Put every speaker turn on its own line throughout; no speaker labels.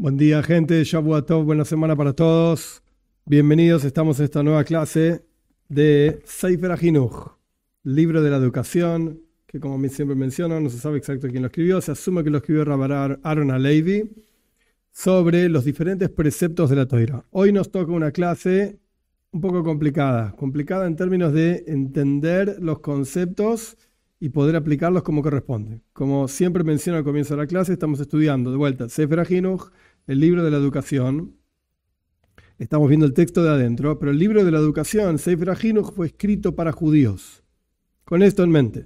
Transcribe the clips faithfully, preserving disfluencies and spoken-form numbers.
Buen día, gente. Shavua Tov, buena semana para todos. Bienvenidos, estamos en esta nueva clase de Sefer HaChinuch, libro de la educación, que como siempre menciono, no se sabe exacto quién lo escribió, se asume que lo escribió Rabbi Aaron HaLevi, sobre los diferentes preceptos de la Torá. Hoy nos toca una clase un poco complicada, complicada en términos de entender los conceptos y poder aplicarlos como corresponde. Como siempre menciono al comienzo de la clase, estamos estudiando de vuelta Sefer HaChinuch, el libro de la educación. Estamos viendo el texto de adentro, pero el libro de la educación, Sefer HaChinuch, fue escrito para judíos. Con esto en mente.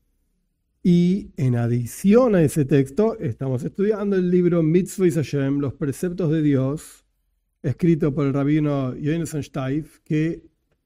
Y en adición a ese texto, estamos estudiando el libro Mitzvot Hashem, los preceptos de Dios, escrito por el rabino Yonasan Steif, que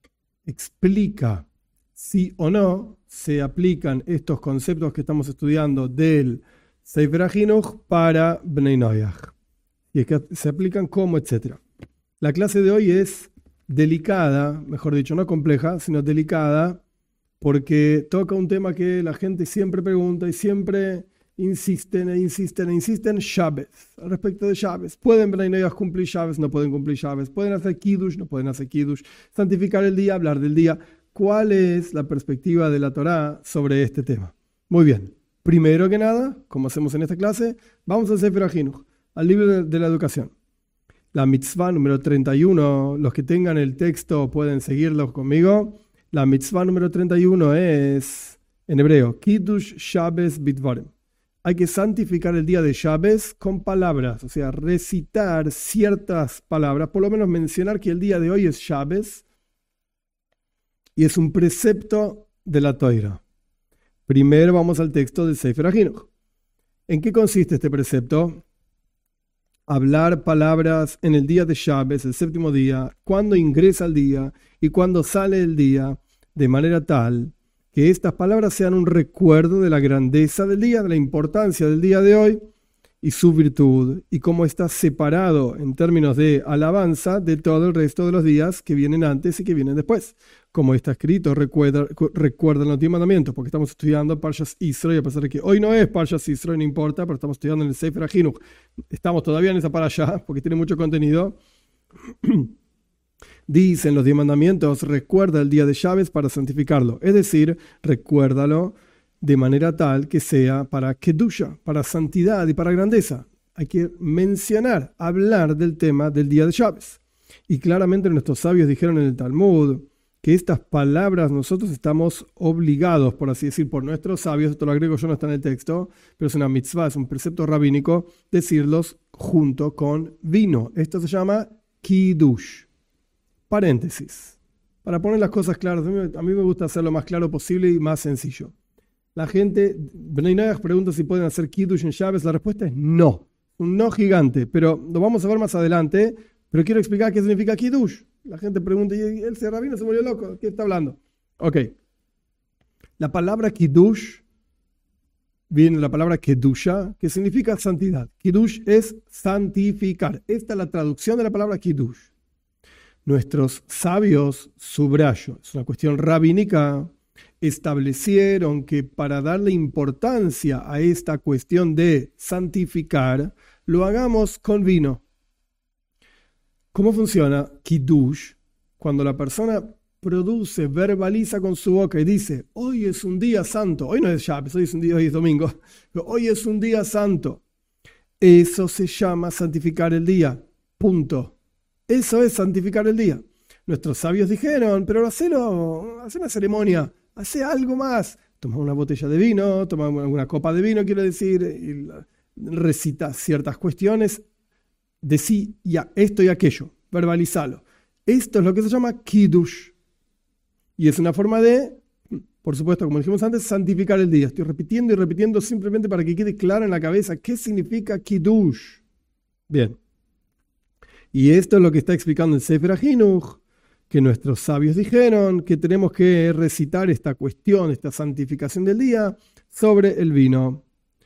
explica si o no se aplican estos conceptos que estamos estudiando del Sefer HaChinuch para Bnei Noach. Y es que se aplican cómo, etcétera. La clase de hoy es delicada, mejor dicho, no compleja, sino delicada, porque toca un tema que la gente siempre pregunta y siempre insisten e insisten e insisten, Shabbat, al respecto de Shabbat. ¿Pueden Bnei Noach cumplir Shabbat? No pueden cumplir Shabbat. ¿Pueden hacer Kiddush? No pueden hacer Kiddush. Santificar el día, hablar del día. ¿Cuál es la perspectiva de la Torá sobre este tema? Muy bien. Primero que nada, como hacemos en esta clase, vamos al Sefer HaChinuch, al libro de, de la educación. La mitzvah número treinta y uno, los que tengan el texto pueden seguirlo conmigo. La mitzvah número treinta y uno es, en hebreo, Kiddush Shabbos Bidvarim. Hay que santificar el día de Shabbos con palabras, o sea, recitar ciertas palabras, por lo menos mencionar que el día de hoy es Shabbos y es un precepto de la Torá. Primero vamos al texto del Sefer HaChinuch. ¿En qué consiste este precepto? Hablar palabras en el día de Shabbos, el séptimo día, cuando ingresa el día y cuando sale el día, de manera tal que estas palabras sean un recuerdo de la grandeza del día, de la importancia del día de hoy y su virtud, y cómo está separado en términos de alabanza de todo el resto de los días que vienen antes y que vienen después. Como está escrito, recuerda, recuerdan los diez mandamientos, porque estamos estudiando Parshas Yisro, y a pesar de que hoy no es Parshas Yisro, no importa, pero estamos estudiando en el Sefer HaChinuch. Estamos todavía en esa parashá, porque tiene mucho contenido. Dicen los diez mandamientos, recuerda el día de Shabbos para santificarlo. Es decir, recuérdalo de manera tal que sea para Kedusha, para santidad y para grandeza. Hay que mencionar, hablar del tema del día de Shabbos. Y claramente nuestros sabios dijeron en el Talmud que estas palabras nosotros estamos obligados, por así decir, por nuestros sabios, esto lo agrego yo, no está en el texto, pero es una mitzvah, es un precepto rabínico, decirlos junto con vino. Esto se llama Kiddush. Paréntesis. Para poner las cosas claras, a mí me gusta hacer lo más claro posible y más sencillo. La gente, Bnei Noach pregunta si pueden hacer Kiddush en Shabbos, la respuesta es no. Un no gigante, pero lo vamos a ver más adelante, pero quiero explicar qué significa Kiddush. La gente pregunta, ¿y el rabino se volvió loco? ¿Qué está hablando? Ok. La palabra Kiddush viene de la palabra Kedusha, que significa santidad. Kiddush es santificar. Esta es la traducción de la palabra Kiddush. Nuestros sabios, subrayo, es una cuestión rabínica, establecieron que para darle importancia a esta cuestión de santificar, lo hagamos con vino. ¿Cómo funciona Kiddush? Cuando la persona produce, verbaliza con su boca y dice, hoy es un día santo, hoy no es Shabbos, hoy es un día, hoy es domingo, pero hoy es un día santo. Eso se llama santificar el día. Punto. Eso es santificar el día. Nuestros sabios dijeron, pero hacelo, hace una ceremonia, hace algo más. Toma una botella de vino, toma una copa de vino, quiero decir, y recita ciertas cuestiones. Decí ya esto y aquello, verbalizalo. Esto es lo que se llama Kiddush. Y es una forma de, por supuesto, como dijimos antes, santificar el día. Estoy repitiendo y repitiendo simplemente para que quede claro en la cabeza qué significa Kiddush. Bien. Y esto es lo que está explicando el Sefer HaChinuch, que nuestros sabios dijeron que tenemos que recitar esta cuestión, esta santificación del día sobre el vino.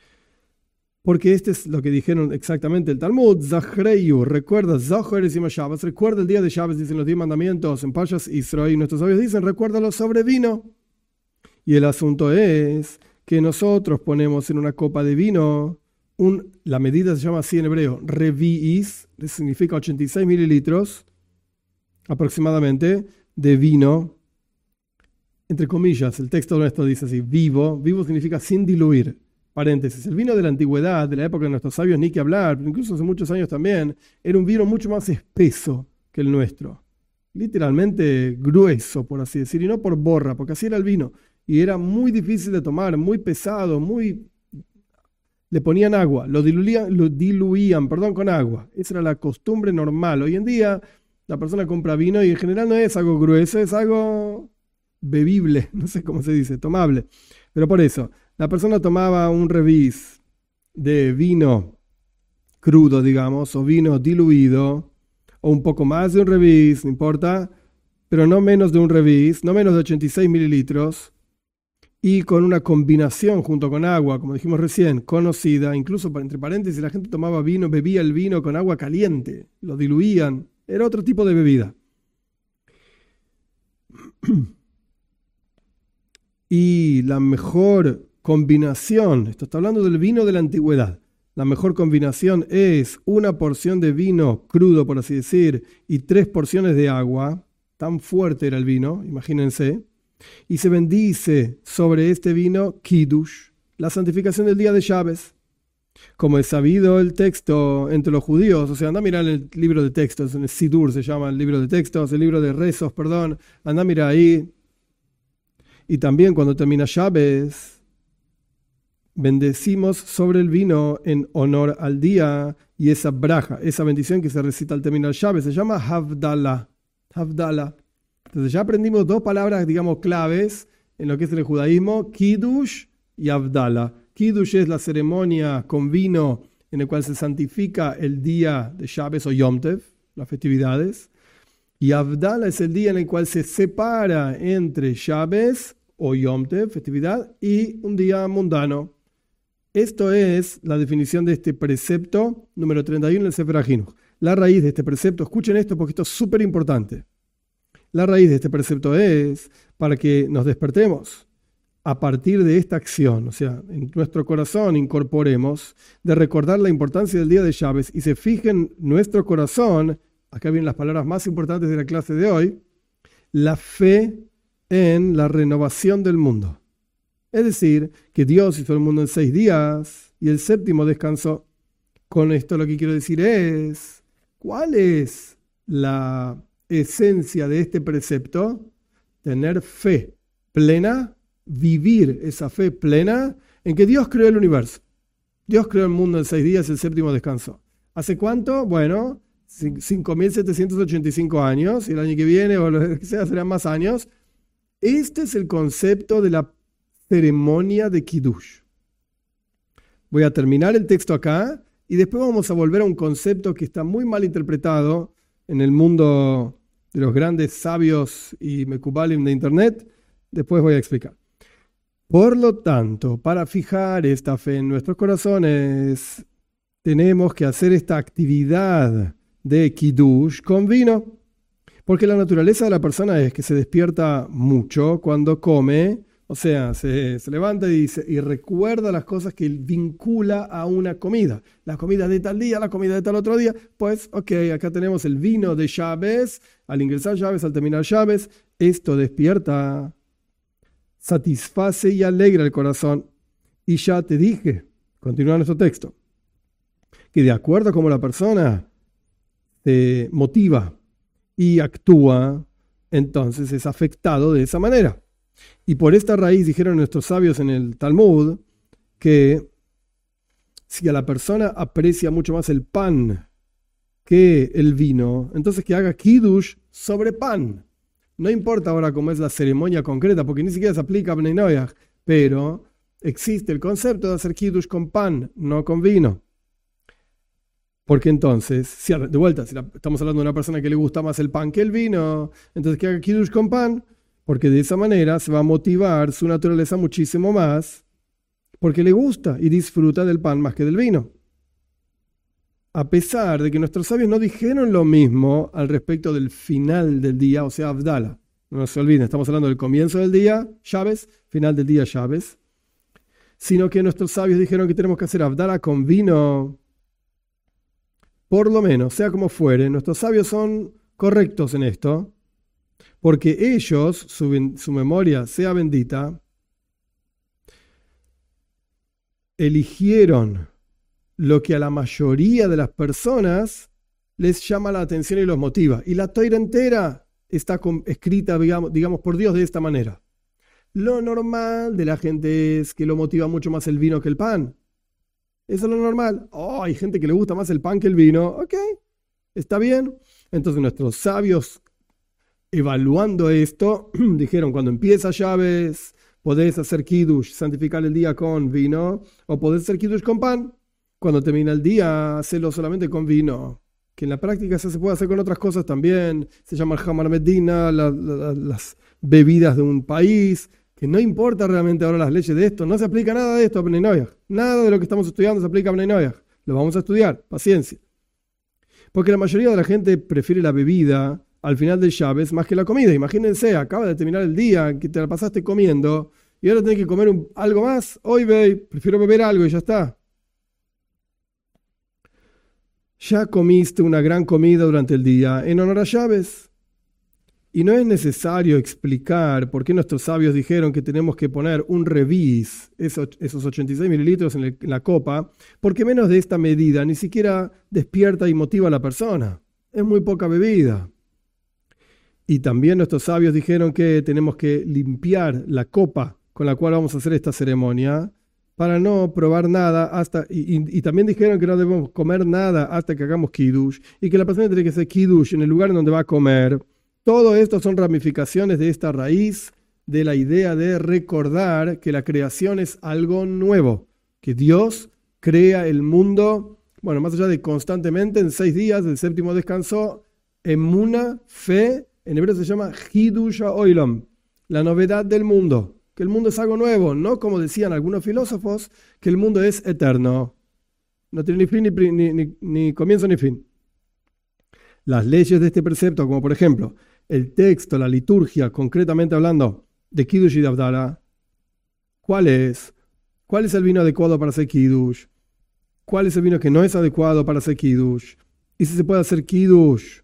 Porque este es lo que dijeron exactamente el Talmud. Zachreyu, recuerda, Zachar es Shabbos, recuerda el día de Shabbos, dicen los diez mandamientos en Parshas Yisro, y nuestros sabios dicen, recuérdalo sobre vino. Y el asunto es que nosotros ponemos en una copa de vino un, la medida se llama así en hebreo, revi'is, significa ochenta y seis mililitros aproximadamente de vino, entre comillas, el texto nuestro dice así, vivo, vivo significa sin diluir, paréntesis, el vino de la antigüedad, de la época de nuestros sabios, ni que hablar, pero incluso hace muchos años también, era un vino mucho más espeso que el nuestro, literalmente grueso, por así decir, y no por borra, porque así era el vino, y era muy difícil de tomar, muy pesado, muy... Le ponían agua, lo diluían, lo diluían, perdón, con agua, esa era la costumbre normal. Hoy en día la persona compra vino y en general no es algo grueso, es algo bebible, no sé cómo se dice, tomable. Pero por eso, la persona tomaba un revis de vino crudo, digamos, o vino diluido, o un poco más de un revis, no importa, pero no menos de un revis, no menos de ochenta y seis mililitros, y con una combinación junto con agua, como dijimos recién, conocida, incluso entre paréntesis, la gente tomaba vino, bebía el vino con agua caliente, lo diluían, era otro tipo de bebida. Y la mejor combinación, esto está hablando del vino de la antigüedad, la mejor combinación es una porción de vino crudo, por así decir, y tres porciones de agua, tan fuerte era el vino, imagínense, y se bendice sobre este vino Kiddush, la santificación del día de Shabbos. Como es sabido el texto entre los judíos, o sea, anda a mirar el libro de textos, en el Sidur se llama el libro de textos, el libro de rezos, perdón, anda a mirar ahí. Y también cuando termina Shabbos, bendecimos sobre el vino en honor al día, y esa braja, esa bendición que se recita al terminar Shabbos, se llama Havdalah. Havdalah. Entonces ya aprendimos dos palabras, digamos, claves en lo que es el judaísmo, Kiddush y Havdalah. Kiddush es la ceremonia con vino en el cual se santifica el día de Shabbos o Yom Tev, las festividades. Y Havdalah es el día en el cual se separa entre Shabbos o Yom Tev, festividad, y un día mundano. Esto es la definición de este precepto número treinta y uno del Sefer HaChinuch. La raíz de este precepto, escuchen esto porque esto es súper importante. La raíz de este precepto es para que nos despertemos a partir de esta acción, o sea, en nuestro corazón incorporemos de recordar la importancia del día de Shabbos y se fijen nuestro corazón, acá vienen las palabras más importantes de la clase de hoy, la fe en la renovación del mundo. Es decir, que Dios hizo el mundo en seis días y el séptimo descansó. Con esto lo que quiero decir es, ¿cuál es la esencia de este precepto? Tener fe plena, vivir esa fe plena en que Dios creó el universo. Dios creó el mundo en seis días, el séptimo descansó. ¿Hace cuánto? Bueno, cinco mil setecientos ochenta y cinco años, y el año que viene o lo que sea serán más años. Este es el concepto de la ceremonia de Kiddush. Voy a terminar el texto acá y después vamos a volver a un concepto que está muy mal interpretado en el mundo de los grandes sabios y mekubalim de internet. Después voy a explicar. Por lo tanto, para fijar esta fe en nuestros corazones, tenemos que hacer esta actividad de Kiddush con vino. Porque la naturaleza de la persona es que se despierta mucho cuando come, o sea, se, se levanta y, se, y recuerda las cosas que vincula a una comida. La comida de tal día, la comida de tal otro día. Pues, ok, acá tenemos el vino de Shabbos, al ingresar Shabbos, al terminar Shabbos, esto despierta, satisface y alegra el corazón. Y ya te dije, continúa nuestro texto, que de acuerdo a cómo la persona se motiva y actúa, entonces es afectado de esa manera. Y por esta raíz dijeron nuestros sabios en el Talmud que si a la persona aprecia mucho más el pan que el vino, entonces que haga Kiddush sobre pan. No importa ahora cómo es la ceremonia concreta, porque ni siquiera se aplica a Bnei Noach, pero existe el concepto de hacer Kiddush con pan, no con vino. Porque entonces, si de vuelta, si la, estamos hablando de una persona que le gusta más el pan que el vino, entonces que haga Kiddush con pan, porque de esa manera se va a motivar su naturaleza muchísimo más, porque le gusta y disfruta del pan más que del vino. A pesar de que nuestros sabios no dijeron lo mismo al respecto del final del día, o sea, Havdalah. No se olviden, estamos hablando del comienzo del día, Shabbos, final del día, Shabbos. sino que nuestros sabios dijeron que tenemos que hacer Havdalah con vino. Por lo menos, sea como fuere, nuestros sabios son correctos en esto, porque ellos, su, su memoria sea bendita, eligieron lo que a la mayoría de las personas les llama la atención y los motiva. Y la Torá entera está con, escrita, digamos, digamos, por Dios de esta manera. Lo normal de la gente es que lo motiva mucho más el vino que el pan. Eso es lo normal. Oh, hay gente que le gusta más el pan que el vino. Ok, está bien. Entonces nuestros sabios, evaluando esto, dijeron, cuando empieza Shabbos, podés hacer kiddush, santificar el día con vino, o podés hacer kiddush con pan. Cuando termina el día, hacelo solamente con vino. Que en la práctica se puede hacer con otras cosas también. Se llama el Hamar Medina, la, la, las bebidas de un país. Que no importa realmente ahora las leyes de esto. No se aplica nada de esto a Bnei Noach. Nada de lo que estamos estudiando se aplica a Bnei Noach. Lo vamos a estudiar. Paciencia. Porque la mayoría de la gente prefiere la bebida al final del Shabbos más que la comida. Imagínense, acaba de terminar el día que te la pasaste comiendo y ahora tenés que comer un, algo más. Hoy, ve, prefiero beber algo y ya está. Ya comiste una gran comida durante el día en honor a Shabbos. Y no es necesario explicar por qué nuestros sabios dijeron que tenemos que poner un revis, esos, esos ochenta y seis mililitros en, el, en la copa, porque menos de esta medida ni siquiera despierta y motiva a la persona. Es muy poca bebida. Y también nuestros sabios dijeron que tenemos que limpiar la copa con la cual vamos a hacer esta ceremonia para no probar nada hasta... Y, y, y también dijeron que no debemos comer nada hasta que hagamos kiddush y que la persona tiene que hacer kiddush en el lugar en donde va a comer. Todo esto son ramificaciones de esta raíz de la idea de recordar que la creación es algo nuevo, que Dios crea el mundo, bueno, más allá de constantemente, en seis días, el séptimo descansó, emuna, fe, en hebreo se llama Hidush Olam, la novedad del mundo, que el mundo es algo nuevo, no como decían algunos filósofos, que el mundo es eterno, no tiene ni fin ni, ni, ni, ni comienzo ni fin. Las leyes de este precepto, como por ejemplo, el texto, la liturgia, concretamente hablando de Kiddush y de Havdalah, ¿cuál es? ¿Cuál es el vino adecuado para hacer Kiddush? ¿Cuál es el vino que no es adecuado para hacer Kiddush? ¿Y si se puede hacer Kiddush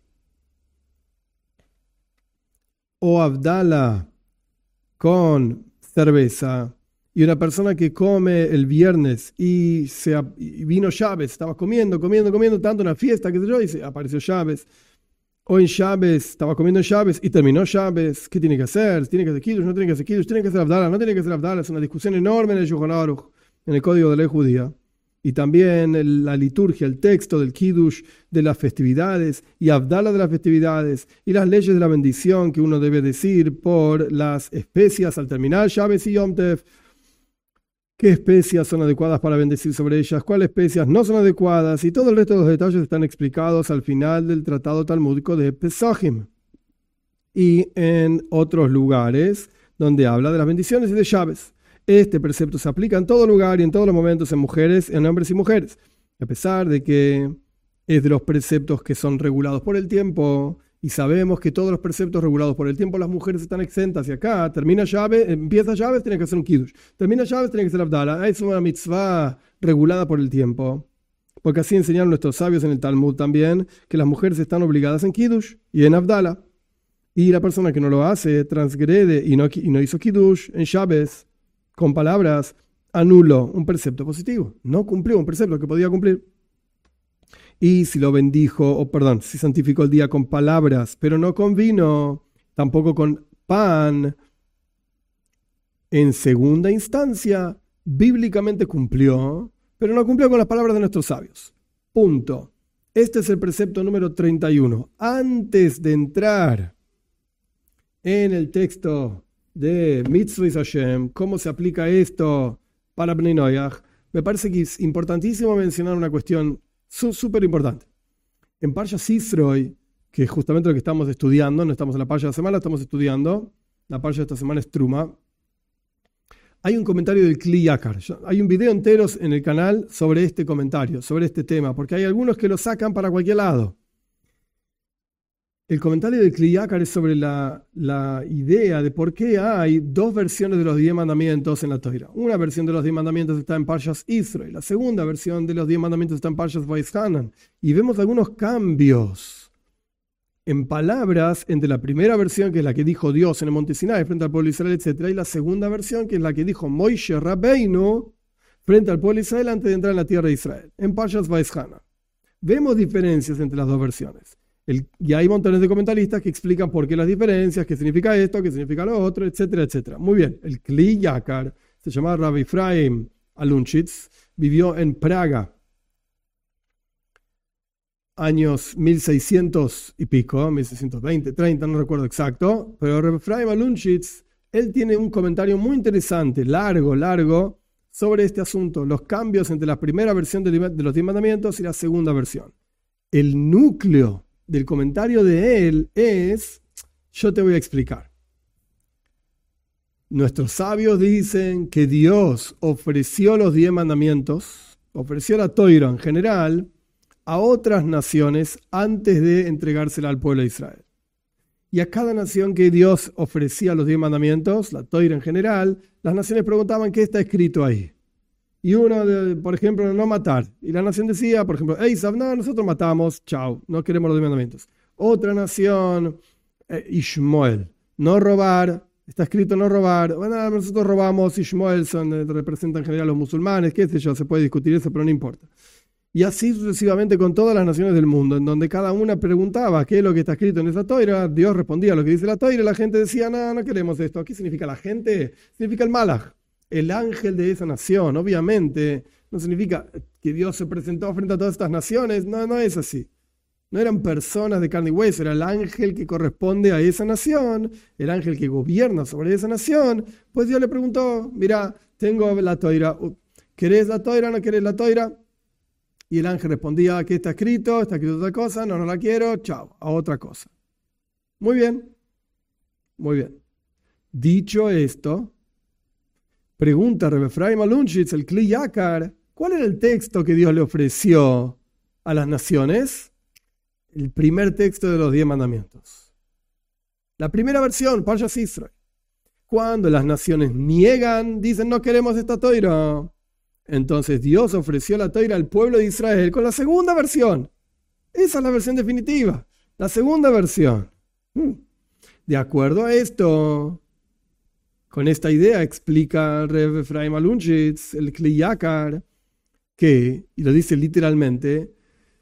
o Havdalah con cerveza? Y una persona que come el viernes y, se, y vino Shabbos, estaba comiendo, comiendo, comiendo, tanto una fiesta, qué sé yo, y se apareció Shabbos. O en Shabbos, estaba comiendo en Shabbos y terminó Shabbos. ¿Qué tiene que hacer? ¿Tiene que hacer Kiddush? ¿No tiene que hacer Kiddush? ¿Tiene que hacer Havdalah? ¿No tiene que hacer Havdalah? Es una discusión enorme en el Shulchan Aruch, en el Código de Ley Judía. Y también el, la liturgia, el texto del Kiddush de las festividades y Havdalah de las festividades y las leyes de la bendición que uno debe decir por las especias al terminar Shabbos y Yom Tov. ¿Qué especias son adecuadas para bendecir sobre ellas? ¿Cuáles especias no son adecuadas? Y todo el resto de los detalles están explicados al final del tratado talmúdico de Pesachim. Y en otros lugares donde habla de las bendiciones y de Shabbos. Este precepto se aplica en todo lugar y en todos los momentos en mujeres, en hombres y mujeres. A pesar de que es de los preceptos que son regulados por el tiempo, y sabemos que todos los preceptos regulados por el tiempo las mujeres están exentas. Y acá termina Shabbos, empieza Shabbos, tiene que hacer un Kiddush. Termina Shabbos, tiene que hacer Havdalah. Es una mitzvah regulada por el tiempo. Porque así enseñaron nuestros sabios en el Talmud también, que las mujeres están obligadas en Kiddush y en Havdalah. Y la persona que no lo hace, transgrede y no, y no hizo Kiddush en Shabbos, con palabras, anuló un precepto positivo. No cumplió un precepto que podía cumplir. Y si lo bendijo, o perdón, si santificó el día con palabras, pero no con vino, tampoco con pan, en segunda instancia, bíblicamente cumplió, pero no cumplió con las palabras de nuestros sabios. Punto. Este es el precepto número treinta y uno. Antes de entrar en el texto de Mitzvot Hashem, cómo se aplica esto para Bnei Noach, me parece que es importantísimo mencionar una cuestión súper importante. En Parsha Sisroi, que es justamente lo que estamos estudiando, no estamos en la Parsha de la semana, estamos estudiando, la Parsha de esta semana es Truma, hay un comentario del Kli Yakar. Hay un video entero en el canal sobre este comentario, sobre este tema, porque hay algunos que lo sacan para cualquier lado. El comentario de Kli Yakar es sobre la, la idea de por qué hay dos versiones de los diez mandamientos en la Torá. Una versión de los diez mandamientos está en Parshas Israel, la segunda versión de los diez mandamientos está en Parshas Vaishanan. Y vemos algunos cambios en palabras entre la primera versión, que es la que dijo Dios en el monte Sinai frente al pueblo de Israel, etcétera, y la segunda versión, que es la que dijo Moishe Rabbeinu frente al pueblo de Israel antes de entrar en la tierra de Israel, en Parshas Vaishanan. Vemos diferencias entre las dos versiones. El, y hay montones de comentaristas que explican por qué las diferencias, qué significa esto, qué significa lo otro, etcétera, etcétera. Muy bien, el Kli Yakar se llamaba Rabbi Efraim Alunchitz, vivió en Praga, años mil seiscientos y pico, mil seiscientos veinte, treinta, no recuerdo exacto, pero Rabbi Efraim Alunchitz, él tiene un comentario muy interesante, largo, largo, sobre este asunto, los cambios entre la primera versión de los diez mandamientos y la segunda versión. El núcleo del comentario de él es, yo te voy a explicar. Nuestros sabios dicen que Dios ofreció los diez mandamientos, ofreció la Torá en general, a otras naciones antes de entregársela al pueblo de Israel. Y a cada nación que Dios ofrecía los diez mandamientos, la Torá en general, las naciones preguntaban qué está escrito ahí. Y uno, de, por ejemplo, no matar. Y la nación decía, por ejemplo, Esav, no, nosotros matamos, chao, no queremos los diez mandamientos. Otra nación, eh, Ishmael, no robar, está escrito no robar. Bueno, nosotros robamos, Ishmael son, eh, representan en general a los musulmanes, qué sé yo, se puede discutir eso, pero no importa. Y así sucesivamente con todas las naciones del mundo, en donde cada una preguntaba qué es lo que está escrito en esa Torá, Dios respondía a lo que dice la Torá, y la gente decía, no, no queremos esto. ¿Qué significa la gente? Significa el malach, el ángel de esa nación. Obviamente no significa que Dios se presentó frente a todas estas naciones, no, no es así. No eran personas de carne y hueso, era el ángel que corresponde a esa nación, el ángel que gobierna sobre esa nación. Pues Dios le preguntó, mira, tengo la Torá, ¿querés la Torá o no querés la Torá? Y el ángel respondía, aquí está escrito, está escrito otra cosa, no, no la quiero, chao, a otra cosa. Muy bien, muy bien. Dicho esto, pregunta Rabbi Efraim Alunchitz, el Kli Yakar, ¿cuál era el texto que Dios le ofreció a las naciones? El primer texto de los diez mandamientos. La primera versión, Parshas Israel. Cuando las naciones niegan, dicen, no queremos esta Torá. Entonces Dios ofreció la Torá al pueblo de Israel con la segunda versión. Esa es la versión definitiva, la segunda versión. De acuerdo a esto, con esta idea explica Rabbi Efraim Alunchitz, el Kli Yakar, que, y lo dice literalmente,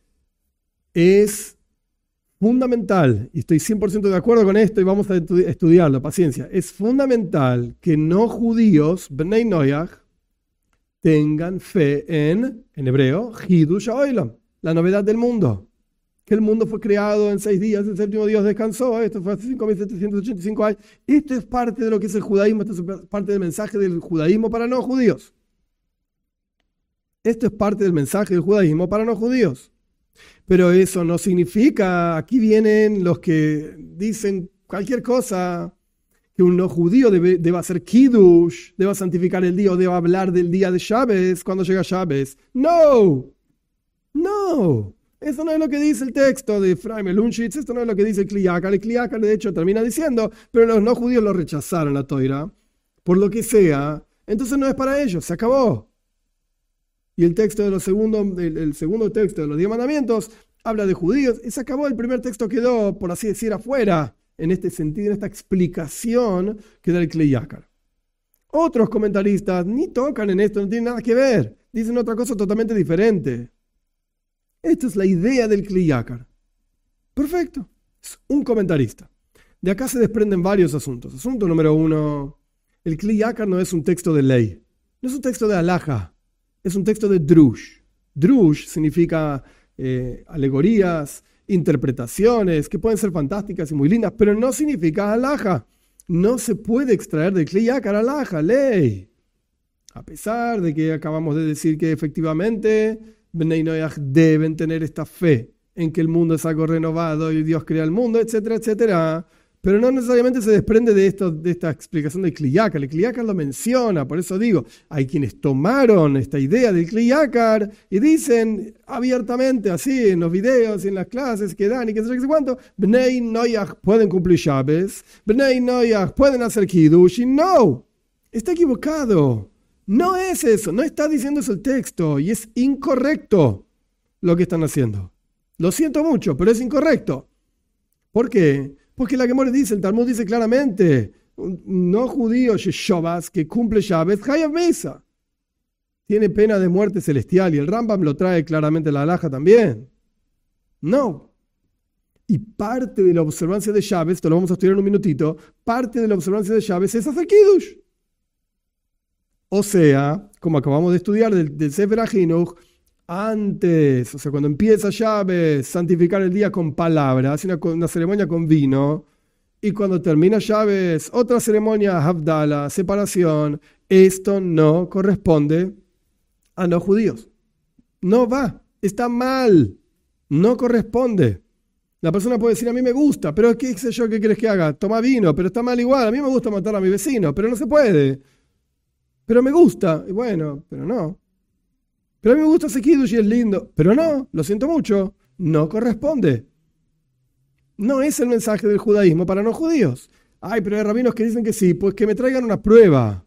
es fundamental, y estoy cien por ciento de acuerdo con esto y vamos a estudiarlo, paciencia, es fundamental que no judíos, Bnei Noach, tengan fe en, en hebreo, Hidush HaOlam, la novedad del mundo. Que el mundo fue creado en seis días, el séptimo Dios descansó, esto fue hace cinco mil setecientos ochenta y cinco años. Esto es parte de lo que es el judaísmo, esto es parte del mensaje del judaísmo para no judíos. Esto es parte del mensaje del judaísmo para no judíos. Pero eso no significa, aquí vienen los que dicen cualquier cosa, que un no judío debe, deba hacer kiddush, deba santificar el día o deba hablar del día de Shabes cuando llega Shabes. No, no, eso no es lo que dice el texto de Efraim Alunchitz, esto no es lo que dice el Kli Yakar. El Kli Yakar de hecho termina diciendo, pero los no judíos lo rechazaron la Torá, por lo que sea, entonces no es para ellos, se acabó. Y el texto de los segundo, el, el segundo texto de los diez mandamientos habla de judíos y se acabó. El primer texto quedó, por así decir, afuera, en este sentido, en esta explicación que da el Kli Yakar. Otros comentaristas ni tocan en esto, no tienen nada que ver, dicen otra cosa totalmente diferente. Esta es la idea del Kli Yakar. Perfecto, es un comentarista. De acá se desprenden varios asuntos. Asunto número uno, el Kli Yakar no es un texto de ley, no es un texto de halajá, es un texto de drush. Drush significa eh, alegorías, interpretaciones que pueden ser fantásticas y muy lindas, pero no significa halajá. No se puede extraer del Kli Yakar halajá, ley. A pesar de que acabamos de decir que efectivamente Bnei Noach deben tener esta fe en que el mundo es algo renovado y Dios crea el mundo, etcétera, etcétera. pero no necesariamente se desprende de, esto, de esta explicación del Kli Yakar. El Kli Yakar lo menciona, por eso digo, hay quienes tomaron esta idea del Kli Yakar y dicen abiertamente, así en los videos y en las clases que dan y qué sé yo qué sé cuánto, Bnei Noach pueden cumplir Shabbos, Bnei Noach pueden hacer Kiddush, y no, está equivocado. No es eso, no está diciendo eso el texto y es incorrecto lo que están haciendo. Lo siento mucho, pero es incorrecto. ¿Por qué? Porque la Gemara dice, el Talmud dice claramente, un no judío Shabbat que cumple Shabbat, Hayav Misa. Tiene pena de muerte celestial y el Rambam lo trae claramente en la halajá también. No. Y parte de la observancia de Shabbat, esto lo vamos a estudiar en un minutito, parte de la observancia de Shabbat es hacer Kiddush. O sea, como acabamos de estudiar del, del Sefer HaChinuch, antes, o sea, cuando empieza Shabbat, santificar el día con palabras, una, una ceremonia con vino, y cuando termina Shabbat, otra ceremonia, Havdalah, separación, esto no corresponde a los judíos. No va, está mal, no corresponde. La persona puede decir, a mí me gusta, pero ¿qué sé yo qué quieres que haga? Toma vino, pero está mal igual, a mí me gusta matar a mi vecino, pero no se puede. Pero me gusta, y bueno, pero no. Pero a mí me gusta ese Kiddush y es lindo. Pero no, lo siento mucho, no corresponde. No es el mensaje del judaísmo para no judíos. Ay, pero hay rabinos que dicen que sí, pues que me traigan una prueba.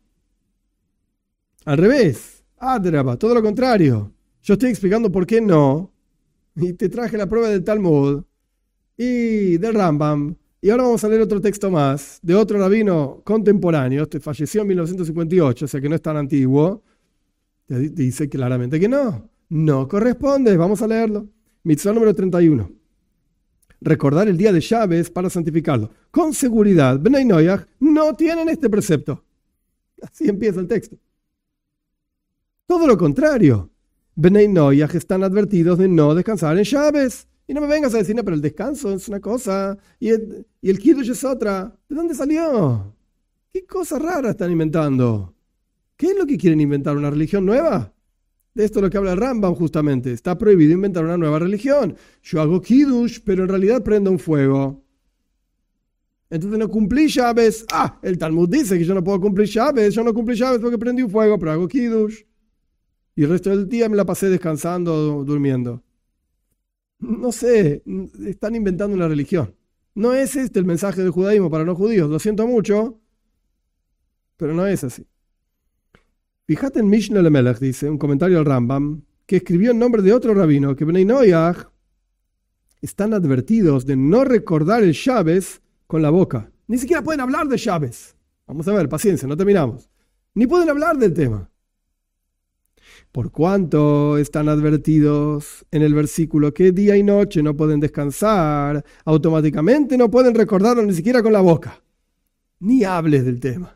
Al revés, Adraba, todo lo contrario. Yo estoy explicando por qué no, y te traje la prueba del Talmud y del Rambam. Y ahora vamos a leer otro texto más, de otro rabino contemporáneo, este falleció en mil novecientos cincuenta y ocho, o sea que no es tan antiguo. Dice claramente que no, no corresponde. Vamos a leerlo. Mitzvah número treinta y uno. Recordar el día de Shabbat para santificarlo. Con seguridad, Bnei Noach no tienen este precepto. Así empieza el texto. Todo lo contrario. Bnei Noach están advertidos de no descansar en Shabbat. Y no me vengas a decir, no, pero el descanso es una cosa y el, y el Kiddush es otra. ¿De dónde salió? ¿Qué cosa rara están inventando? ¿Qué es lo que quieren inventar? ¿Una religión nueva? De esto es lo que habla el Rambam justamente. Está prohibido inventar una nueva religión. Yo hago Kiddush, pero en realidad prendo un fuego. Entonces no cumplí Shabbat. Ah, el Talmud dice que yo no puedo cumplir Shabbat. Yo no cumplí Shabbat porque prendí un fuego, pero hago Kiddush. Y el resto del día me la pasé descansando, durmiendo. No sé, están inventando una religión. No es este el mensaje del judaísmo para no judíos. Lo siento mucho, pero no es así. Fíjate en Mishnah Lemelech, dice, un comentario al Rambam, que escribió en nombre de otro rabino, que Bnei Noach están advertidos de no recordar el Shabbat con la boca. Ni siquiera pueden hablar de Shabbat. Vamos a ver, paciencia, no terminamos. Ni pueden hablar del tema. Por cuanto están advertidos en el versículo que día y noche no pueden descansar, automáticamente no pueden recordarlo ni siquiera con la boca. Ni hables del tema.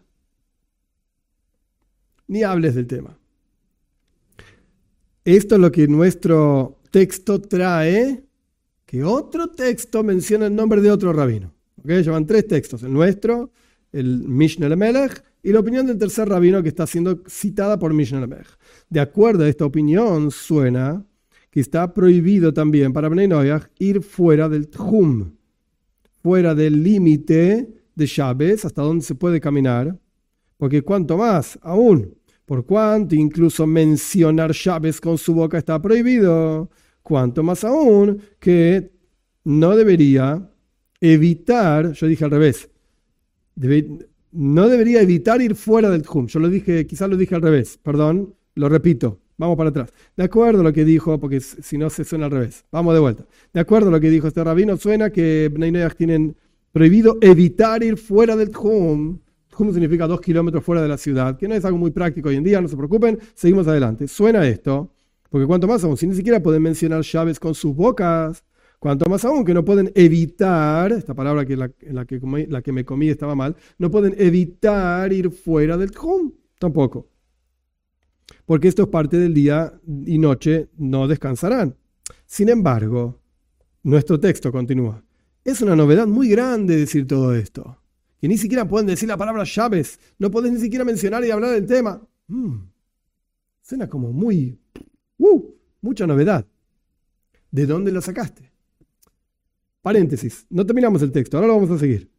Ni hables del tema. Esto es lo que nuestro texto trae, que otro texto menciona el nombre de otro rabino. ¿Okay? Llevan tres textos, el nuestro, el Mishnah Lemelech y la opinión del tercer rabino que está siendo citada por Mishnah Lemelech. De acuerdo a esta opinión, suena que está prohibido también para Bnei Noach ir fuera del Tjum, fuera del límite de Shabbat, hasta donde se puede caminar. Porque cuanto más, aún, por cuanto incluso mencionar Shabbat con su boca está prohibido, cuanto más aún que no debería evitar, yo dije al revés, debe, no debería evitar ir fuera del Tjum. Yo lo dije, quizás lo dije al revés, perdón, lo repito, vamos para atrás. De acuerdo a lo que dijo, porque si no se suena al revés, vamos de vuelta. De acuerdo a lo que dijo este rabino, suena que Bnei Noach tienen prohibido evitar ir fuera del Tjum. Tjum significa dos kilómetros fuera de la ciudad, que no es algo muy práctico hoy en día, no se preocupen, seguimos adelante. Suena esto, porque cuanto más aún, si ni siquiera pueden mencionar Shabbat con sus bocas, cuanto más aún que no pueden evitar, esta palabra que la, la, que comí, la que me comí estaba mal, no pueden evitar ir fuera del Tjum, tampoco. Porque esto es parte del día y noche, no descansarán. Sin embargo, nuestro texto continúa. Es una novedad muy grande decir todo esto. Que ni siquiera pueden decir la palabra Shabbat, no pueden ni siquiera mencionar y hablar del tema. Mm, suena como muy, uh, mucha novedad. ¿De dónde lo sacaste? Paréntesis, no terminamos el texto, ahora lo vamos a seguir.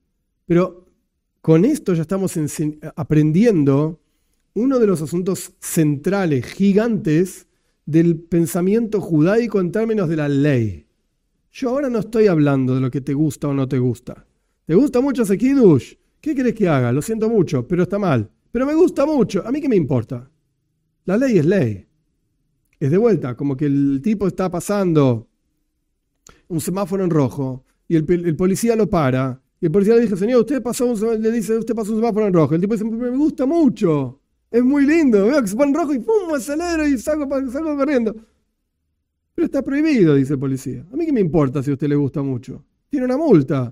Pero con esto ya estamos aprendiendo uno de los asuntos centrales, gigantes, del pensamiento judaico en términos de la ley. Yo ahora no estoy hablando de lo que te gusta o no te gusta. ¿Te gusta mucho ese kiddush? ¿Qué querés que haga? Lo siento mucho, pero está mal. Pero me gusta mucho. ¿A mí qué me importa? La ley es ley. Es de vuelta, como que el tipo está pasando un semáforo en rojo y el, el policía lo para. Y el policía le dice, señor, usted pasó un, le dice, usted pasó un semáforo en rojo. El tipo dice, me gusta mucho. Es muy lindo. Veo que se pone en rojo y pum, acelero y salgo, salgo corriendo. Pero está prohibido, dice el policía. ¿A mí qué me importa si a usted le gusta mucho? Tiene una multa.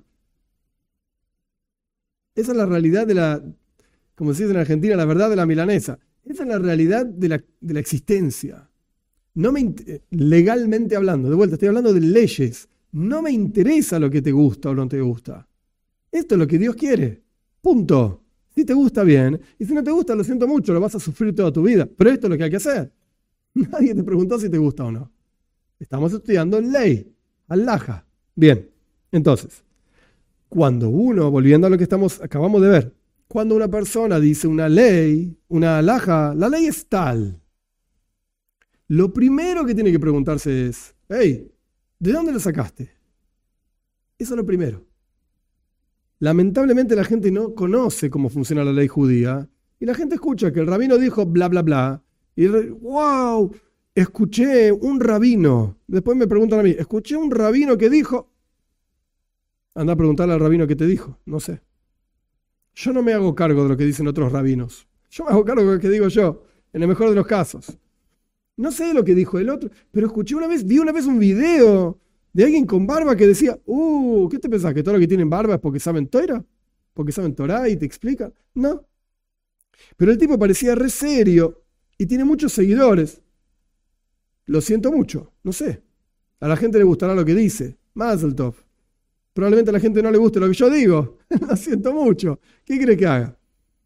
Esa es la realidad de la, como se dice en Argentina, la verdad de la milanesa. Esa es la realidad de la, de la existencia. No me, legalmente hablando, de vuelta, estoy hablando de leyes. No me interesa lo que te gusta o no te gusta. Esto es lo que Dios quiere. Punto. Si te gusta, bien. Y si no te gusta, lo siento mucho, lo vas a sufrir toda tu vida. Pero esto es lo que hay que hacer. Nadie te preguntó si te gusta o no. Estamos estudiando ley, halajá. Bien, entonces, cuando uno, volviendo a lo que estamos, acabamos de ver, cuando una persona dice una ley, una halajá, la ley es tal. Lo primero que tiene que preguntarse es, hey, ¿de dónde lo sacaste? Eso es lo primero. Lamentablemente la gente no conoce cómo funciona la ley judía y la gente escucha que el rabino dijo bla, bla, bla. Y el, wow, escuché un rabino. Después me preguntan a mí, escuché un rabino que dijo. Anda a preguntarle al rabino qué te dijo, no sé. Yo no me hago cargo de lo que dicen otros rabinos. Yo me hago cargo de lo que digo yo, en el mejor de los casos. No sé lo que dijo el otro, pero escuché una vez, vi una vez un video de alguien con barba que decía, uh, ¿qué te pensás? ¿Que todo lo que tienen barba es porque saben Torah? ¿Porque saben Torah y te explican? No. Pero el tipo parecía re serio y tiene muchos seguidores. Lo siento mucho, no sé. A la gente le gustará lo que dice. Mazel tov. Probablemente a la gente no le guste lo que yo digo. Lo siento mucho. ¿Qué quiere que haga?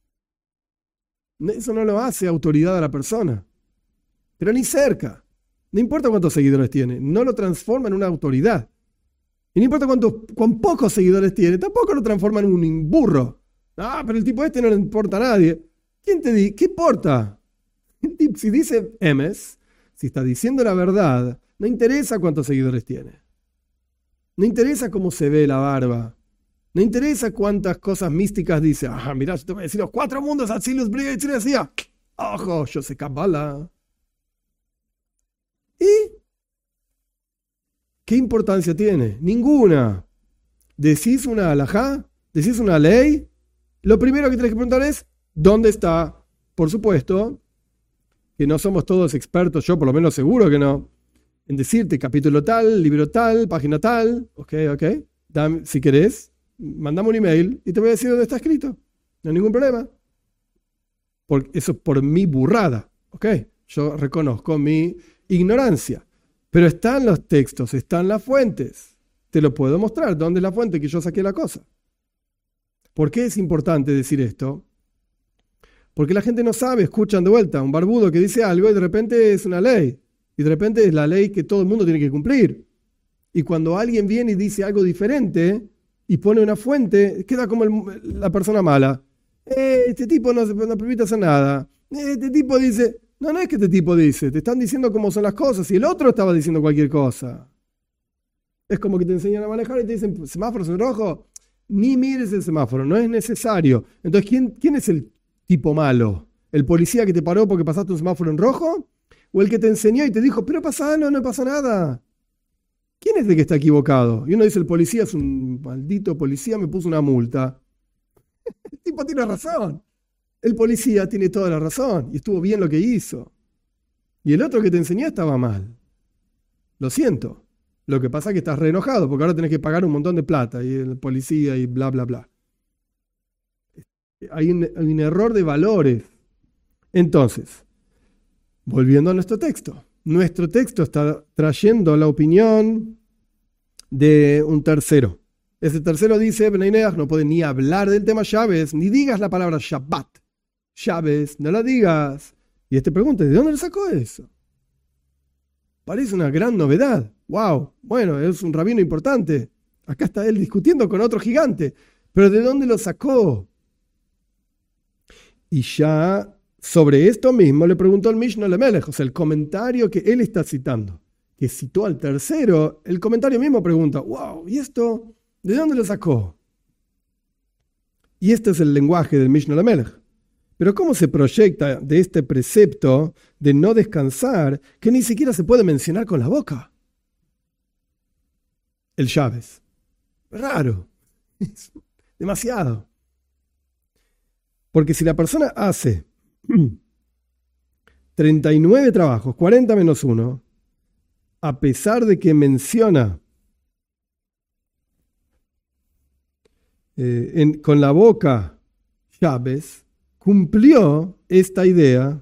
Eso no lo hace autoridad a la persona. Pero ni cerca. No importa cuántos seguidores tiene, no lo transforma en una autoridad. Y no importa cuántos, cuán pocos seguidores tiene, tampoco lo transforma en un burro. Ah, pero el tipo este no le importa a nadie. ¿Quién te dice? ¿Qué importa? El tipo, si dice emes, si está diciendo la verdad, no interesa cuántos seguidores tiene. No interesa cómo se ve la barba. No interesa cuántas cosas místicas dice. Ah, mirá, yo te voy a decir los cuatro mundos, así los brilla y se decía. Ojo, yo sé Kabbalah. ¿Y qué importancia tiene? Ninguna. Decís una halajá, decís una ley, lo primero que tenés que preguntar es ¿dónde está? Por supuesto que no somos todos expertos, yo por lo menos seguro que no, en decirte capítulo tal, libro tal, página tal, ok, ok, Dame, si querés, mandame un email y te voy a decir dónde está escrito, no hay ningún problema. Por, eso es por mi burrada, ok, yo reconozco mi ignorancia, pero están los textos, están las fuentes, te lo puedo mostrar, ¿dónde es la fuente que yo saqué la cosa? ¿Por qué es importante decir esto? Porque la gente no sabe, escuchan de vuelta un barbudo que dice algo y de repente es una ley, y de repente es la ley que todo el mundo tiene que cumplir, y cuando alguien viene y dice algo diferente y pone una fuente, queda como el, la persona mala. Eh, este tipo no, no permite hacer nada, eh, este tipo dice. No, no es que este tipo dice, te están diciendo cómo son las cosas y el otro estaba diciendo cualquier cosa. Es como que te enseñan a manejar y te dicen, semáforos en rojo, ni mires el semáforo, no es necesario. Entonces, ¿quién, quién es el tipo malo? ¿El policía que te paró porque pasaste un semáforo en rojo? ¿O el que te enseñó y te dijo, pero pasa, no, no pasa nada? ¿Quién es el que está equivocado? Y uno dice, el policía es un maldito policía, me puso una multa. El tipo tiene razón. El policía tiene toda la razón y estuvo bien lo que hizo. Y el otro que te enseñó estaba mal. Lo siento. Lo que pasa es que estás re enojado porque ahora tenés que pagar un montón de plata y el policía y bla, bla, bla. Hay un, hay un error de valores. Entonces, volviendo a nuestro texto. Nuestro texto está trayendo la opinión de un tercero. Ese tercero dice, Bnei Noach no puede ni hablar del tema Shabbat, ni digas la palabra Shabbat. Shabbat, no la digas. Y este pregunta, ¿de dónde le sacó eso? Parece una gran novedad. Wow, bueno, es un rabino importante. Acá está él discutiendo con otro gigante. ¿Pero de dónde lo sacó? Y ya sobre esto mismo le preguntó el Mishnah LeMelech, o sea, el comentario que él está citando, que citó al tercero, el comentario mismo pregunta, wow, ¿y esto de dónde lo sacó? Y este es el lenguaje del Mishnah LeMelech. Pero ¿cómo se proyecta de este precepto de no descansar que ni siquiera se puede mencionar con la boca? El Shabes. Raro. Es demasiado. Porque si la persona hace treinta y nueve trabajos, cuarenta menos uno, a pesar de que menciona eh, en, con la boca Shabes, cumplió esta idea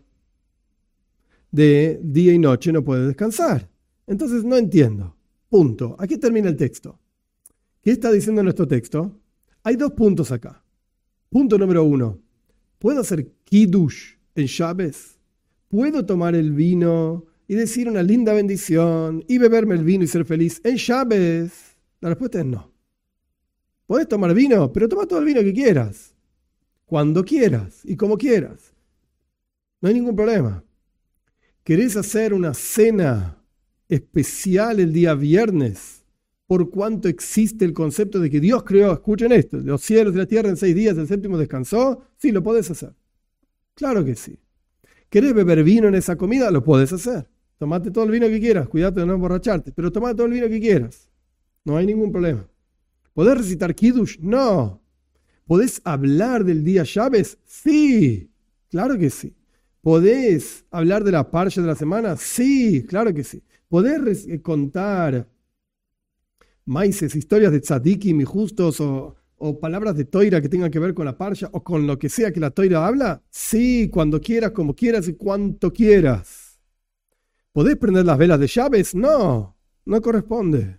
de día y noche no puede descansar. Entonces no entiendo. Punto. Aquí termina el texto. ¿Qué está diciendo nuestro texto? Hay dos puntos acá. Punto número uno. ¿Puedo hacer kiddush en Shabes? ¿Puedo tomar el vino y decir una linda bendición y beberme el vino y ser feliz en Shabes? La respuesta es no. Podés tomar vino, pero toma todo el vino que quieras. Cuando quieras y como quieras. No hay ningún problema. ¿Querés hacer una cena especial el día viernes? Por cuanto existe el concepto de que Dios creó, escuchen esto, los cielos y la tierra en seis días, el séptimo descansó. Sí, lo podés hacer. Claro que sí. ¿Querés beber vino en esa comida? Lo podés hacer. Tomate todo el vino que quieras, cuídate de no emborracharte, pero tomate todo el vino que quieras. No hay ningún problema. ¿Podés recitar Kiddush? No. ¿Podés hablar del día Shabes? Sí, claro que sí. ¿Podés hablar de la parsha de la semana? Sí, claro que sí. ¿Podés contar maices, historias de tzadikim y justos o, o palabras de toira que tengan que ver con la parsha o con lo que sea que la toira habla? Sí, cuando quieras, como quieras y cuanto quieras. ¿Podés prender las velas de Shabes? No, no corresponde.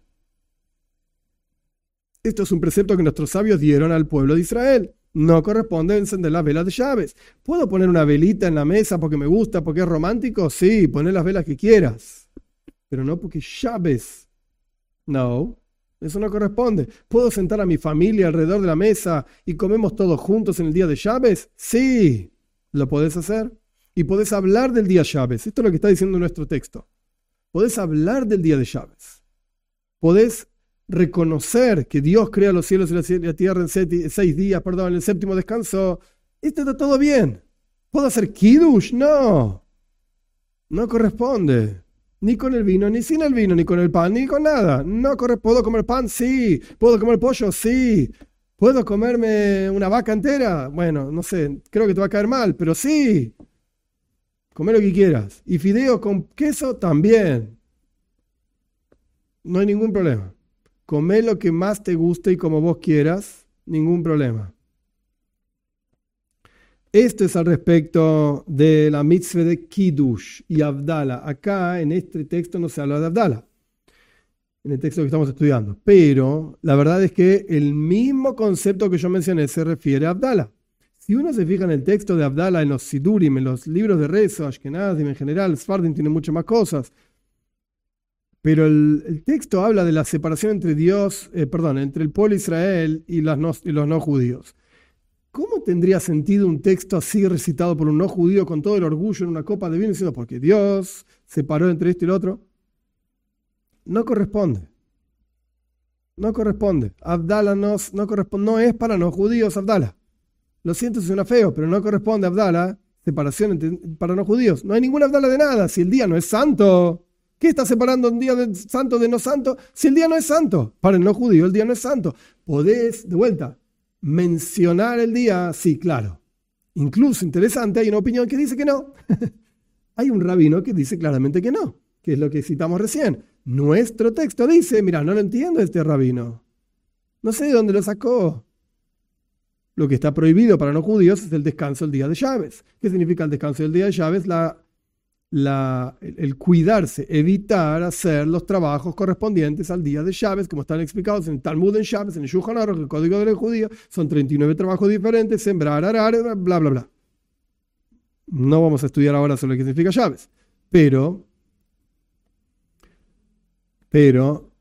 Esto es un precepto que nuestros sabios dieron al pueblo de Israel. No corresponde encender las velas de Shabes. ¿Puedo poner una velita en la mesa porque me gusta, porque es romántico? Sí, poner las velas que quieras. Pero no porque Shabes. No, eso no corresponde. ¿Puedo sentar a mi familia alrededor de la mesa y comemos todos juntos en el día de Shabes? Sí, lo podés hacer. Y podés hablar del día Shabes. Esto es lo que está diciendo nuestro texto. Podés hablar del día de Shabes. Podés reconocer que Dios crea los cielos y la tierra en seis días, perdón, en el séptimo descanso. Esto está todo bien. ¿Puedo hacer kiddush? No. No corresponde. Ni con el vino, ni sin el vino, ni con el pan, ni con nada. No corre- ¿Puedo comer pan? Sí. ¿Puedo comer pollo? Sí. ¿Puedo comerme una vaca entera? Bueno, no sé, creo que te va a caer mal, pero sí. Come lo que quieras. Y fideos con queso también. No hay ningún problema. Come lo que más te guste y como vos quieras, ningún problema. Esto es al respecto de la mitzvah de Kiddush y Abdala. Acá en este texto no se habla de Abdala, en el texto que estamos estudiando. Pero la verdad es que el mismo concepto que yo mencioné se refiere a Abdala. Si uno se fija en el texto de Abdala, en los Sidurim, en los libros de rezo, Ashkenazim en general, Sfardim tiene muchas más cosas. Pero el, el texto habla de la separación entre Dios, eh, perdón, entre el pueblo de Israel y, las no, y los no judíos. ¿Cómo tendría sentido un texto así recitado por un no judío con todo el orgullo en una copa de vino diciendo porque Dios separó entre esto y el otro? No corresponde. No corresponde. Abdala no, no, corresponde, no es para no judíos, Abdala. Lo siento si suena feo, pero no corresponde Abdala, separación entre, para no judíos. No hay ninguna Abdala de nada. Si el día no es santo, ¿qué está separando un día de santo de no santo? Si el día no es santo, para el no judío el día no es santo. Podés, de vuelta, mencionar el día, sí, claro. Incluso, interesante, hay una opinión que dice que no. Hay un rabino que dice claramente que no, que es lo que citamos recién. Nuestro texto dice, mira, no lo entiendo este rabino. No sé de dónde lo sacó. Lo que está prohibido para no judíos es el descanso el día de Shabes. ¿Qué significa el descanso del día de Shabes? La La, el, el cuidarse, evitar hacer los trabajos correspondientes al día de Shabes, como están explicados en el Talmud en Shabes, en el Shulchan Aruch, el Código de los Judíos. Son treinta y nueve trabajos diferentes, sembrar, arar, bla, bla, bla. No vamos a estudiar ahora sobre lo que significa Shabes. Pero, pero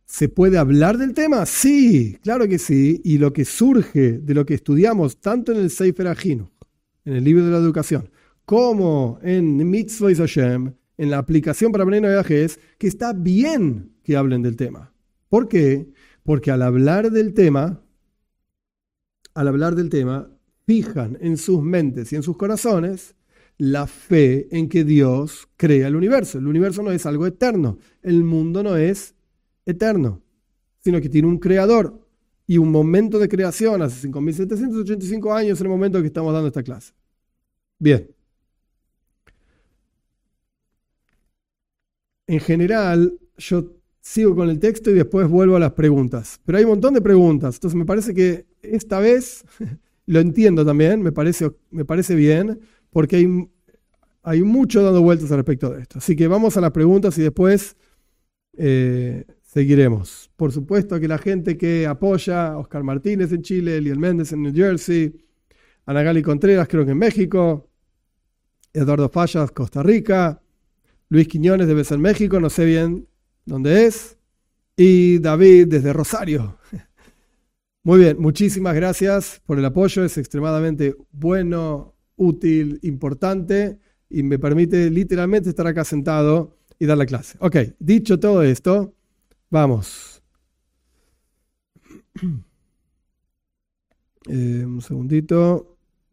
¿Se puede hablar del tema? Sí, claro que sí. Y lo que surge de lo que estudiamos tanto en el Sefer HaChinuch, en el libro de la educación, como en Mitzvot Hashem, en la aplicación para Bnei Noach, es que está bien que hablen del tema. ¿Por qué? Porque al hablar del tema, al hablar del tema, fijan en sus mentes y en sus corazones la fe en que Dios crea el universo. El universo no es algo eterno. El mundo no es eterno, sino que tiene un creador y un momento de creación hace cinco mil setecientos ochenta y cinco años en el momento que estamos dando esta clase. Bien. En general, yo sigo con el texto y después vuelvo a las preguntas. Pero hay un montón de preguntas. Entonces me parece que esta vez lo entiendo también, me parece, me parece bien, porque hay, hay mucho dando vueltas al respecto de esto. Así que vamos a las preguntas y después eh, seguiremos. Por supuesto que la gente que apoya a Oscar Martínez en Chile, Eliel Méndez en New Jersey, Ana Gali Contreras creo que en México, Eduardo Fallas, Costa Rica, Luis Quiñones debe ser México, no sé bien dónde es, y David desde Rosario. Muy bien, muchísimas gracias por el apoyo, es extremadamente bueno, útil, importante y me permite literalmente estar acá sentado y dar la clase. Ok, dicho todo esto, vamos. Eh, un segundito.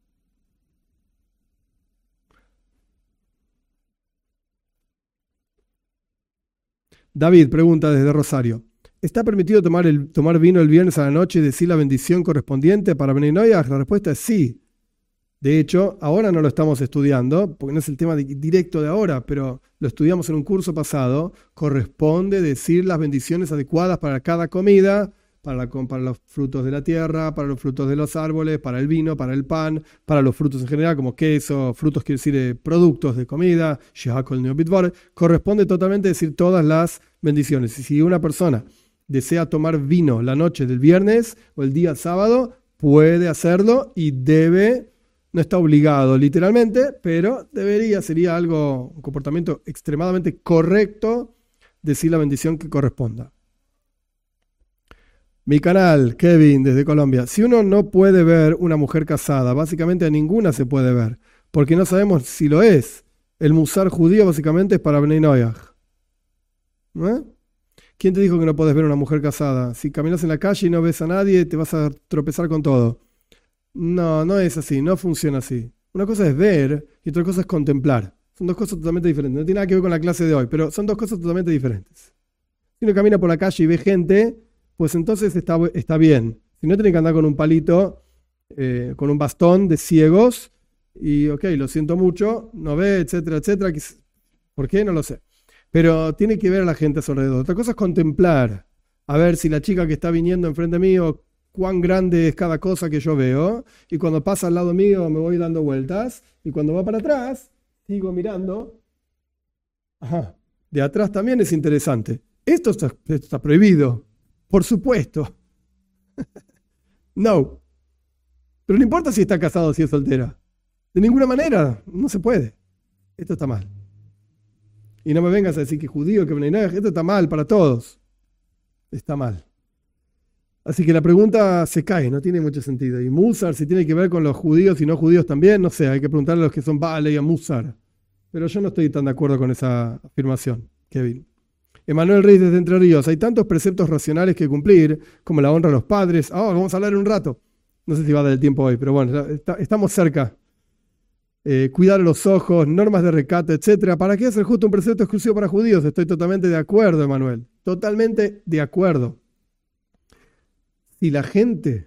David pregunta desde Rosario. ¿Está permitido tomar, el, tomar vino el viernes a la noche y decir la bendición correspondiente para Bnei Noach? La respuesta es sí. De hecho, ahora no lo estamos estudiando, porque no es el tema de, directo de ahora, pero lo estudiamos en un curso pasado. Corresponde decir las bendiciones adecuadas para cada comida, para, la, para los frutos de la tierra, para los frutos de los árboles, para el vino, para el pan, para los frutos en general, como queso, frutos quiere decir eh, productos de comida, corresponde totalmente decir todas las bendiciones. Y si una persona desea tomar vino la noche del viernes o el día sábado, puede hacerlo y debe, no está obligado literalmente, pero debería, sería algo, un comportamiento extremadamente correcto decir la bendición que corresponda. Mi canal, Kevin, desde Colombia. Si uno no puede ver una mujer casada, básicamente a ninguna se puede ver, porque no sabemos si lo es. El musar judío básicamente es para Bnei Noach. ¿Eh? ¿Quién te dijo que no puedes ver una mujer casada? Si caminas en la calle y no ves a nadie, te vas a tropezar con todo. No, no es así, no funciona así. Una cosa es ver y otra cosa es contemplar. Son dos cosas totalmente diferentes. No tiene nada que ver con la clase de hoy, pero son dos cosas totalmente diferentes. Si uno camina por la calle y ve gente, pues entonces está, está bien. Si no, tiene que andar con un palito, eh, con un bastón de ciegos, y ok, lo siento mucho, no ve, etcétera, etcétera. ¿Por qué? No lo sé. Pero tiene que ver a la gente a su alrededor. Otra cosa es contemplar, a ver si la chica que está viniendo enfrente mío, cuán grande es cada cosa que yo veo, y cuando pasa al lado mío me voy dando vueltas, y cuando va para atrás, sigo mirando. Ajá, de atrás también es interesante. Esto está, esto está prohibido. Por supuesto. No. Pero no importa si está casado o si es soltera. De ninguna manera. No se puede. Esto está mal. Y no me vengas a decir que judío, que Bnei Noach, esto está mal para todos. Está mal. Así que la pregunta se cae, no tiene mucho sentido. Y Musar, si tiene que ver con los judíos y no judíos también, no sé, hay que preguntarle a los que son Baale y a Musar. Pero yo no estoy tan de acuerdo con esa afirmación, Kevin. Emanuel Reyes desde Entre Ríos. Hay tantos preceptos racionales que cumplir, como la honra a los padres. Ah, oh, vamos a hablar en un rato. No sé si va a dar el tiempo hoy, pero bueno, está, estamos cerca. Eh, cuidar los ojos, normas de recato, etcétera. ¿Para qué hacer justo un precepto exclusivo para judíos? Estoy totalmente de acuerdo, Emanuel. Totalmente de acuerdo. Si la gente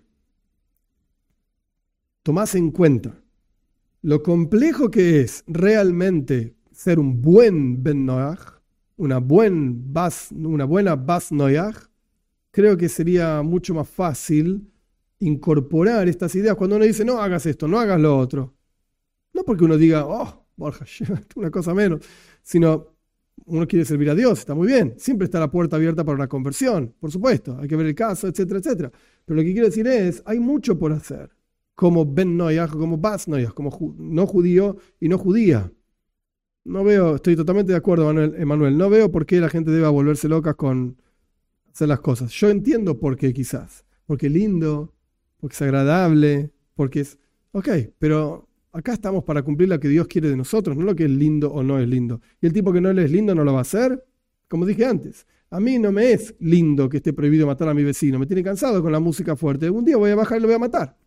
tomase en cuenta lo complejo que es realmente ser un buen Ben Noach, una, buen bas, una buena Bas Noach, creo que sería mucho más fácil incorporar estas ideas cuando uno dice no hagas esto, no hagas lo otro. No porque uno diga, oh, Borja, una cosa menos, sino uno quiere servir a Dios, está muy bien. Siempre está la puerta abierta para una conversión, por supuesto. Hay que ver el caso, etcétera, etcétera. Pero lo que quiero decir es, hay mucho por hacer. Como Ben Noach, como Bas Noach, como ju- no judío y no judía. No veo, estoy totalmente de acuerdo, Manuel, Emanuel, no veo por qué la gente deba volverse loca con hacer las cosas. Yo entiendo por qué quizás. Porque es lindo, porque es agradable, porque es... Ok, pero acá estamos para cumplir lo que Dios quiere de nosotros, no lo que es lindo o no es lindo. Y el tipo que no le es lindo no lo va a hacer, como dije antes. A mí no me es lindo que esté prohibido matar a mi vecino. Me tiene cansado con la música fuerte. Un día voy a bajar y lo voy a matar.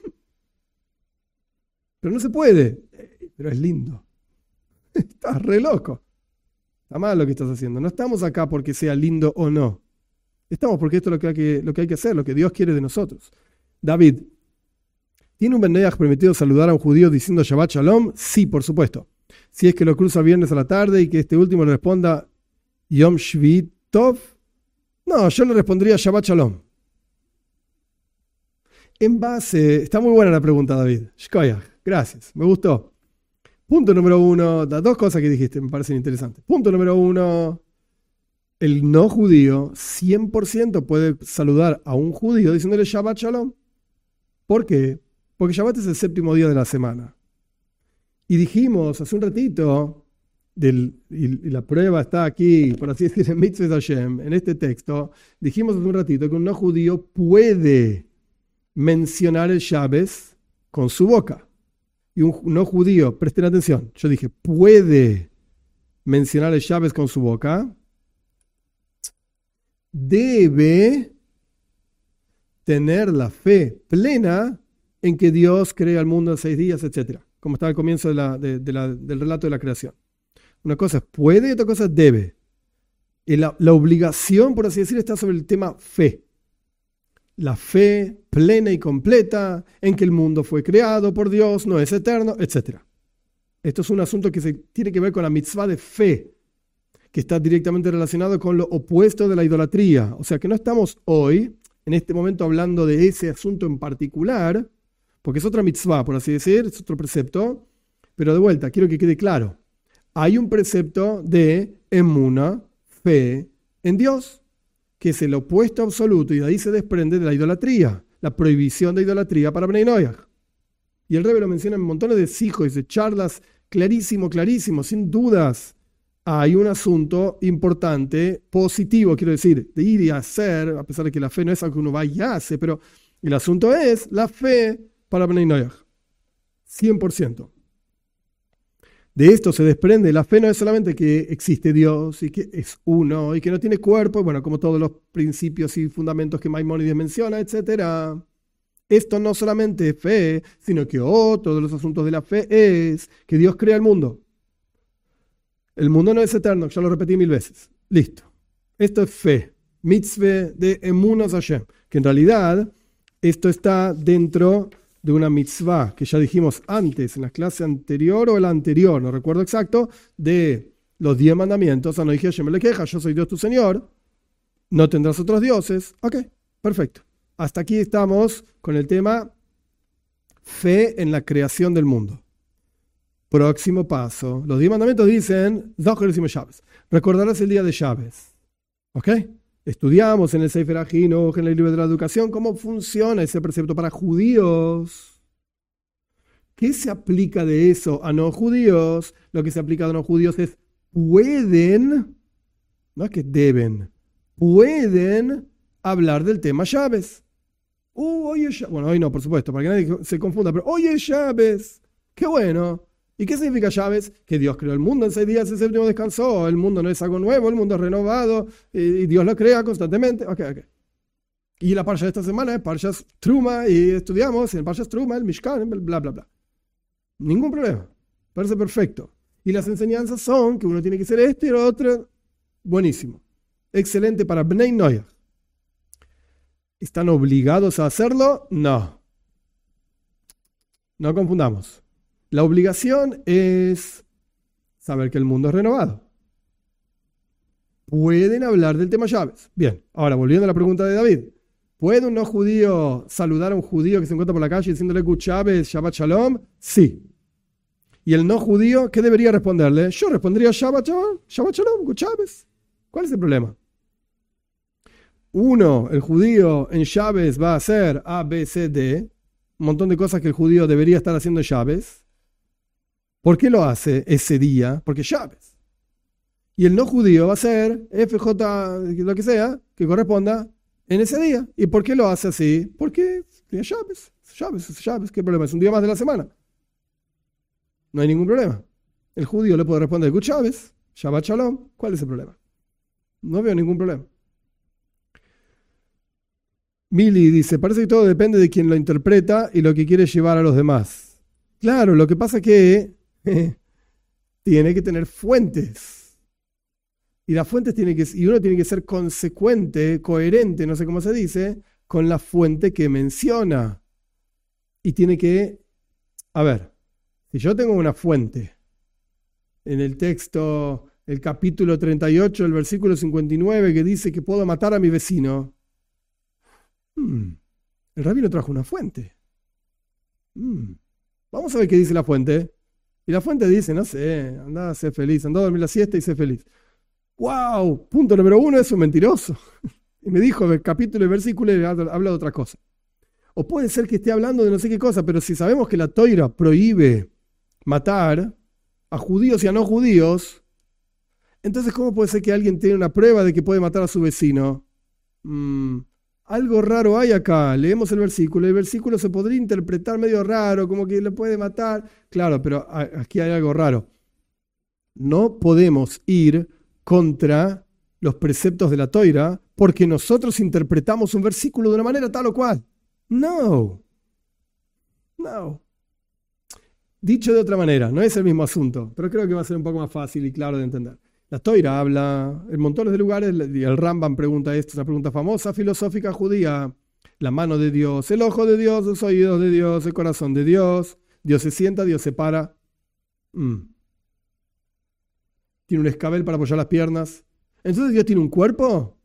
Pero no se puede. Pero es lindo. Estás re loco. Está mal lo que estás haciendo. No estamos acá porque sea lindo o no. Estamos porque esto es lo que hay que, lo que, hay que hacer, lo que Dios quiere de nosotros. David, ¿tiene un Ben Noach permitido saludar a un judío diciendo Shabbat Shalom? Sí, por supuesto. Si es que lo cruza viernes a la tarde y que este último le responda Yom Shvi Tov. No, yo le respondería Shabbat Shalom. En base... Está muy buena la pregunta, David. Shkoyach, gracias, me gustó. Punto número uno, las dos cosas que dijiste me parecen interesantes. Punto número uno, el no judío cien por ciento puede saludar a un judío diciéndole Shabbat Shalom. ¿Por qué? Porque Shabbat es el séptimo día de la semana. Y dijimos hace un ratito, del, y, y la prueba está aquí, por así decir, en Mitzvah Hashem, en este texto, dijimos hace un ratito que un no judío puede mencionar el Shabbat con su boca. Y un no judío, presten atención, yo dije, puede mencionar el Shabbat con su boca, debe tener la fe plena en que Dios crea el mundo en seis días, etcétera, como está al comienzo de la, de, de la, del relato de la creación. Una cosa es puede y otra cosa es debe. Y la, la obligación, por así decir, está sobre el tema fe. La fe plena y completa en que el mundo fue creado por Dios, no es eterno, etcétera. Esto es un asunto que se tiene que ver con la mitzvah de fe, que está directamente relacionado con lo opuesto de la idolatría. O sea que no estamos hoy, en este momento, hablando de ese asunto en particular, porque es otra mitzvah, por así decir, es otro precepto, pero de vuelta, quiero que quede claro. Hay un precepto de emuna, fe en Dios, que es el opuesto absoluto, y de ahí se desprende de la idolatría, la prohibición de idolatría para Bnei Noach. Y el Rebbe lo menciona en montones de sijos, de charlas, clarísimo, clarísimo, sin dudas. Hay un asunto importante, positivo, quiero decir, de ir y hacer, a pesar de que la fe no es algo que uno va y hace, pero el asunto es la fe para Bnei Noach, cien por ciento. De esto se desprende, la fe no es solamente que existe Dios y que es uno y que no tiene cuerpo, bueno, como todos los principios y fundamentos que Maimónides menciona, etcétera. Esto no solamente es fe, sino que otro de los asuntos de la fe es que Dios crea el mundo. El mundo no es eterno, ya lo repetí mil veces. Listo. Esto es fe, mitzvah de emunas Hashem, que en realidad esto está dentro de una mitzvah que ya dijimos antes, en la clase anterior o la anterior, no recuerdo exacto, de los diez mandamientos. No dije, yo me le queja, yo soy Dios tu Señor, no tendrás otros dioses. Ok, perfecto. Hasta aquí estamos con el tema fe en la creación del mundo. Próximo paso. Los diez mandamientos dicen, recordarás el día de Shabbat. ¿Ok? Estudiamos en el Sefer Ajinuj, en el libro de la educación, cómo funciona ese precepto para judíos. ¿Qué se aplica de eso a no judíos? Lo que se aplica a no judíos es pueden, no es que deben, pueden hablar del tema Shabbat. Uh, hoy es Shabbat. Bueno, hoy no, por supuesto, para que nadie se confunda, pero hoy es Shabbat. ¡Qué bueno! ¿Y qué significa Shabbat? Que Dios creó el mundo en seis días, el séptimo descansó. El mundo no es algo nuevo, el mundo es renovado y Dios lo crea constantemente. Ok, ok. Y la parsha de esta semana es Parshas Truma y estudiamos en Parshas Truma, el Mishkan, bla, bla, bla. Ningún problema. Parece perfecto. Y las enseñanzas son que uno tiene que hacer esto y lo otro. Buenísimo. Excelente para Bnei Noach. ¿Están obligados a hacerlo? No. No confundamos. La obligación es saber que el mundo es renovado. Pueden hablar del tema Shabbat. Bien, ahora volviendo a la pregunta de David. ¿Puede un no judío saludar a un judío que se encuentra por la calle diciéndole Gut Shabbat, Shabbat Shalom? Sí. ¿Y el no judío qué debería responderle? Yo respondería Shabbat Shalom, Shabbat Shalom, Gut Shabbat. ¿Cuál es el problema? Uno, el judío en Shabbat va a hacer A, B, C, D. Un montón de cosas que el judío debería estar haciendo en Shabbat. ¿Por qué lo hace ese día? Porque es Shabbat. Y el no judío va a ser F J, lo que sea, que corresponda en ese día. ¿Y por qué lo hace así? Porque es Shabbos, Shabbos, Shabbos, ¿qué problema? Es un día más de la semana. No hay ningún problema. El judío le puede responder Good Shabbos, Shabbat Shalom. ¿Cuál es el problema? No veo ningún problema. Mili dice, parece que todo depende de quien lo interpreta y lo que quiere llevar a los demás. Claro, lo que pasa es que eh, tiene que tener fuentes. Y las fuentes tienen que, y uno tiene que ser consecuente, coherente, no sé cómo se dice, con la fuente que menciona. Y tiene que, a ver, si yo tengo una fuente en el texto, el capítulo treinta y ocho, el versículo cincuenta y nueve, que dice que puedo matar a mi vecino, hmm, el rabino trajo una fuente. Hmm, vamos a ver qué dice la fuente. Y la fuente dice, no sé, anda a ser feliz, anda a dormir la siesta y sé feliz. ¡Wow! Punto número uno, es un mentiroso. Y me dijo el capítulo y versículo y habla de otra cosa. O puede ser que esté hablando de no sé qué cosa, pero si sabemos que la Toira prohíbe matar a judíos y a no judíos, entonces ¿cómo puede ser que alguien tiene una prueba de que puede matar a su vecino? Mm, algo raro hay acá. Leemos el versículo. El versículo se podría interpretar medio raro, como que le puede matar. Claro, pero aquí hay algo raro. No podemos ir contra los preceptos de la Toira porque nosotros interpretamos un versículo de una manera tal o cual. No. No. Dicho de otra manera, no es el mismo asunto, pero creo que va a ser un poco más fácil y claro de entender. La Toira habla en montones de lugares, y el Rambam pregunta esto, es una pregunta famosa, filosófica judía. La mano de Dios, el ojo de Dios, los oídos de Dios, el corazón de Dios. Dios se sienta, Dios se para. Mm. Tiene un escabel para apoyar las piernas. Entonces, ¿Dios tiene un cuerpo?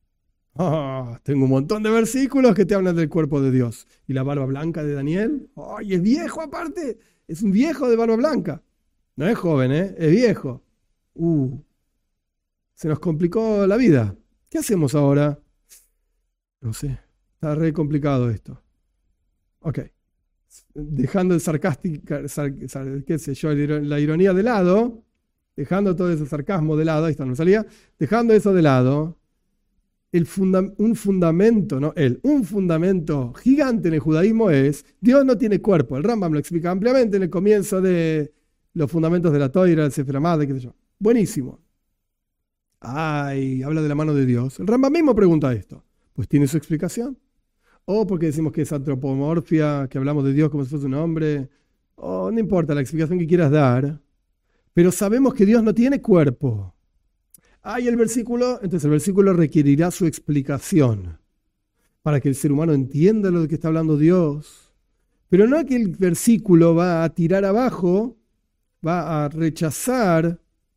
Oh, tengo un montón de versículos que te hablan del cuerpo de Dios. ¿Y la barba blanca de Daniel? ¡Ay, es viejo aparte! Es un viejo de barba blanca. No es joven, ¿eh? Es viejo. Uh, se nos complicó la vida. ¿Qué hacemos ahora? No sé. Está re complicado esto. Ok. Dejando el sarcástico, qué sé yo, la ironía de lado, dejando todo ese sarcasmo de lado, ahí está, no salía, dejando eso de lado, el funda, un fundamento, no él, un fundamento gigante en el judaísmo es, Dios no tiene cuerpo. El Rambam lo explica ampliamente en el comienzo de los fundamentos de la Toira, el Sefer Hamad, qué sé yo. Buenísimo. Ay, habla de la mano de Dios. El Rambam mismo pregunta esto. Pues tiene su explicación. O porque decimos que es antropomorfia, que hablamos de Dios como si fuese un hombre. O no importa la explicación que quieras dar. Pero sabemos que Dios no tiene cuerpo. Hay el versículo, entonces el versículo requerirá su explicación para que el ser humano entienda lo de que está hablando Dios. Pero no es que el versículo va a tirar abajo, va a rechazar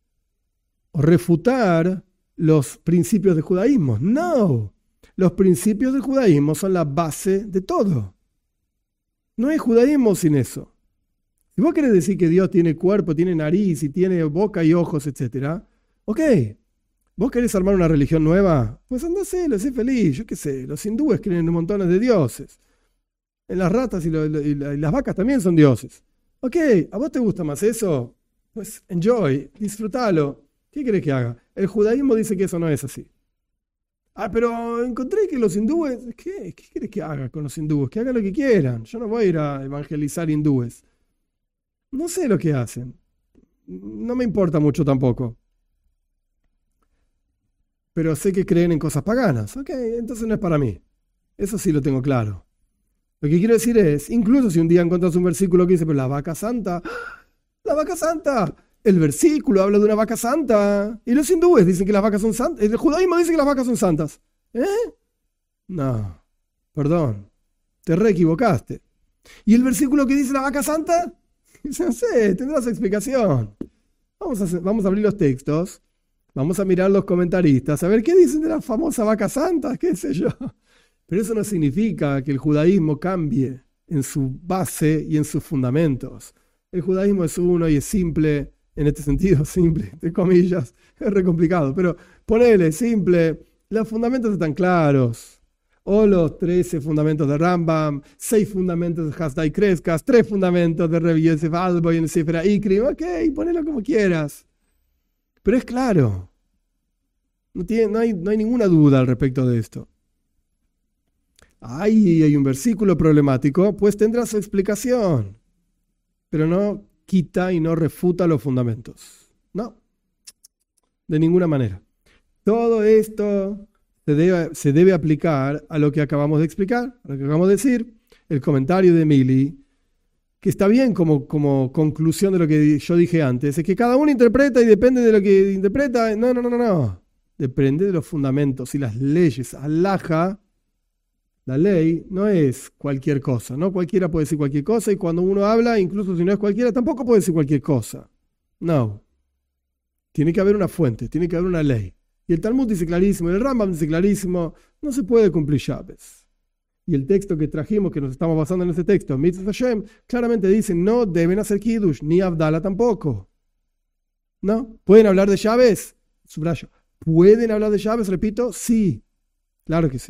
o refutar los principios del judaísmo. No, los principios del judaísmo son la base de todo. No hay judaísmo sin eso. Si vos querés decir que Dios tiene cuerpo, tiene nariz y tiene boca y ojos, etcétera, ok. ¿Vos querés armar una religión nueva? Pues andáselo, sé feliz, yo qué sé. Los hindúes creen en montones de dioses. En las ratas y, lo, y, la, y las vacas también son dioses. Ok, ¿a vos te gusta más eso? Pues enjoy, disfrútalo. ¿Qué querés que haga? El judaísmo dice que eso no es así. Ah, pero encontré que los hindúes... ¿Qué? ¿Qué querés que haga con los hindúes? Que hagan lo que quieran. Yo no voy a ir a evangelizar hindúes. No sé lo que hacen. No me importa mucho tampoco. Pero sé que creen en cosas paganas. Ok, entonces no es para mí. Eso sí lo tengo claro. Lo que quiero decir es, incluso si un día encuentras un versículo que dice, pero la vaca santa, la vaca santa, el versículo habla de una vaca santa, y los hindúes dicen que las vacas son santas, el judaísmo dice que las vacas son santas. ¿Eh? No, perdón, te re equivocaste. ¿Y el versículo que dice la vaca santa? No sé, tendrás explicación. Vamos a, hacer, vamos a abrir los textos. Vamos a mirar los comentaristas, a ver qué dicen de la famosa vaca santa, qué sé yo. Pero eso no significa que el judaísmo cambie en su base y en sus fundamentos. El judaísmo es uno y es simple, en este sentido, simple, entre comillas, es re complicado, pero ponele, simple, los fundamentos están claros. O los trece fundamentos de Rambam, seis fundamentos de Hasdai Kreskas, tres fundamentos de Rebbe Yosef Albo y en el Sefer Ikrim, ok, ponelo como quieras. Pero es claro. No, tiene, no, hay, no hay ninguna duda al respecto de esto. Ahí hay un versículo problemático, pues tendrá su explicación. Pero no quita y no refuta los fundamentos. No. De ninguna manera. Todo esto se debe, se debe aplicar a lo que acabamos de explicar, a lo que acabamos de decir. El comentario de Mili, que está bien como, como conclusión de lo que yo dije antes, es que cada uno interpreta y depende de lo que interpreta. No, no, no, no, no. Depende de los fundamentos y las leyes. Alhaja, la ley, no es cualquier cosa, ¿no? Cualquiera puede decir cualquier cosa y cuando uno habla, incluso si no es cualquiera, tampoco puede decir cualquier cosa. No. Tiene que haber una fuente, tiene que haber una ley. Y el Talmud dice clarísimo, el Rambam dice clarísimo, no se puede cumplir Shabes. Y el texto que trajimos, que nos estamos basando en ese texto, Mitzvah Hashem, claramente dice, no deben hacer Kiddush, ni Abdala tampoco. ¿No? ¿Pueden hablar de Shabes? Subrayo. ¿Pueden hablar de Shabes? Repito, sí. Claro que sí.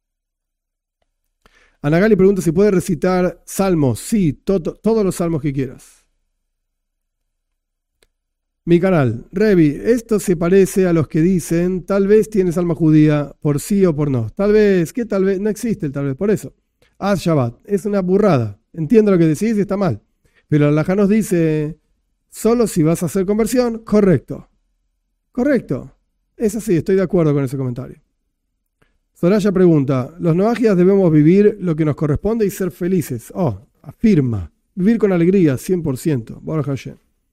Anagali pregunta si puede recitar salmos. Sí, to- to- todos los salmos que quieras. Mi canal, Revi, esto se parece a los que dicen, tal vez tienes alma judía por sí o por no. Tal vez, ¿qué tal vez? No existe el tal vez, por eso. Haz Shabbat, es una burrada. Entiendo lo que decís y está mal. Pero el halajá nos dice, solo si vas a hacer conversión, correcto. Correcto. Es así, estoy de acuerdo con ese comentario. Soraya pregunta, los noajias debemos vivir lo que nos corresponde y ser felices. Oh, afirma. Vivir con alegría, cien por ciento. Baruch Hashem.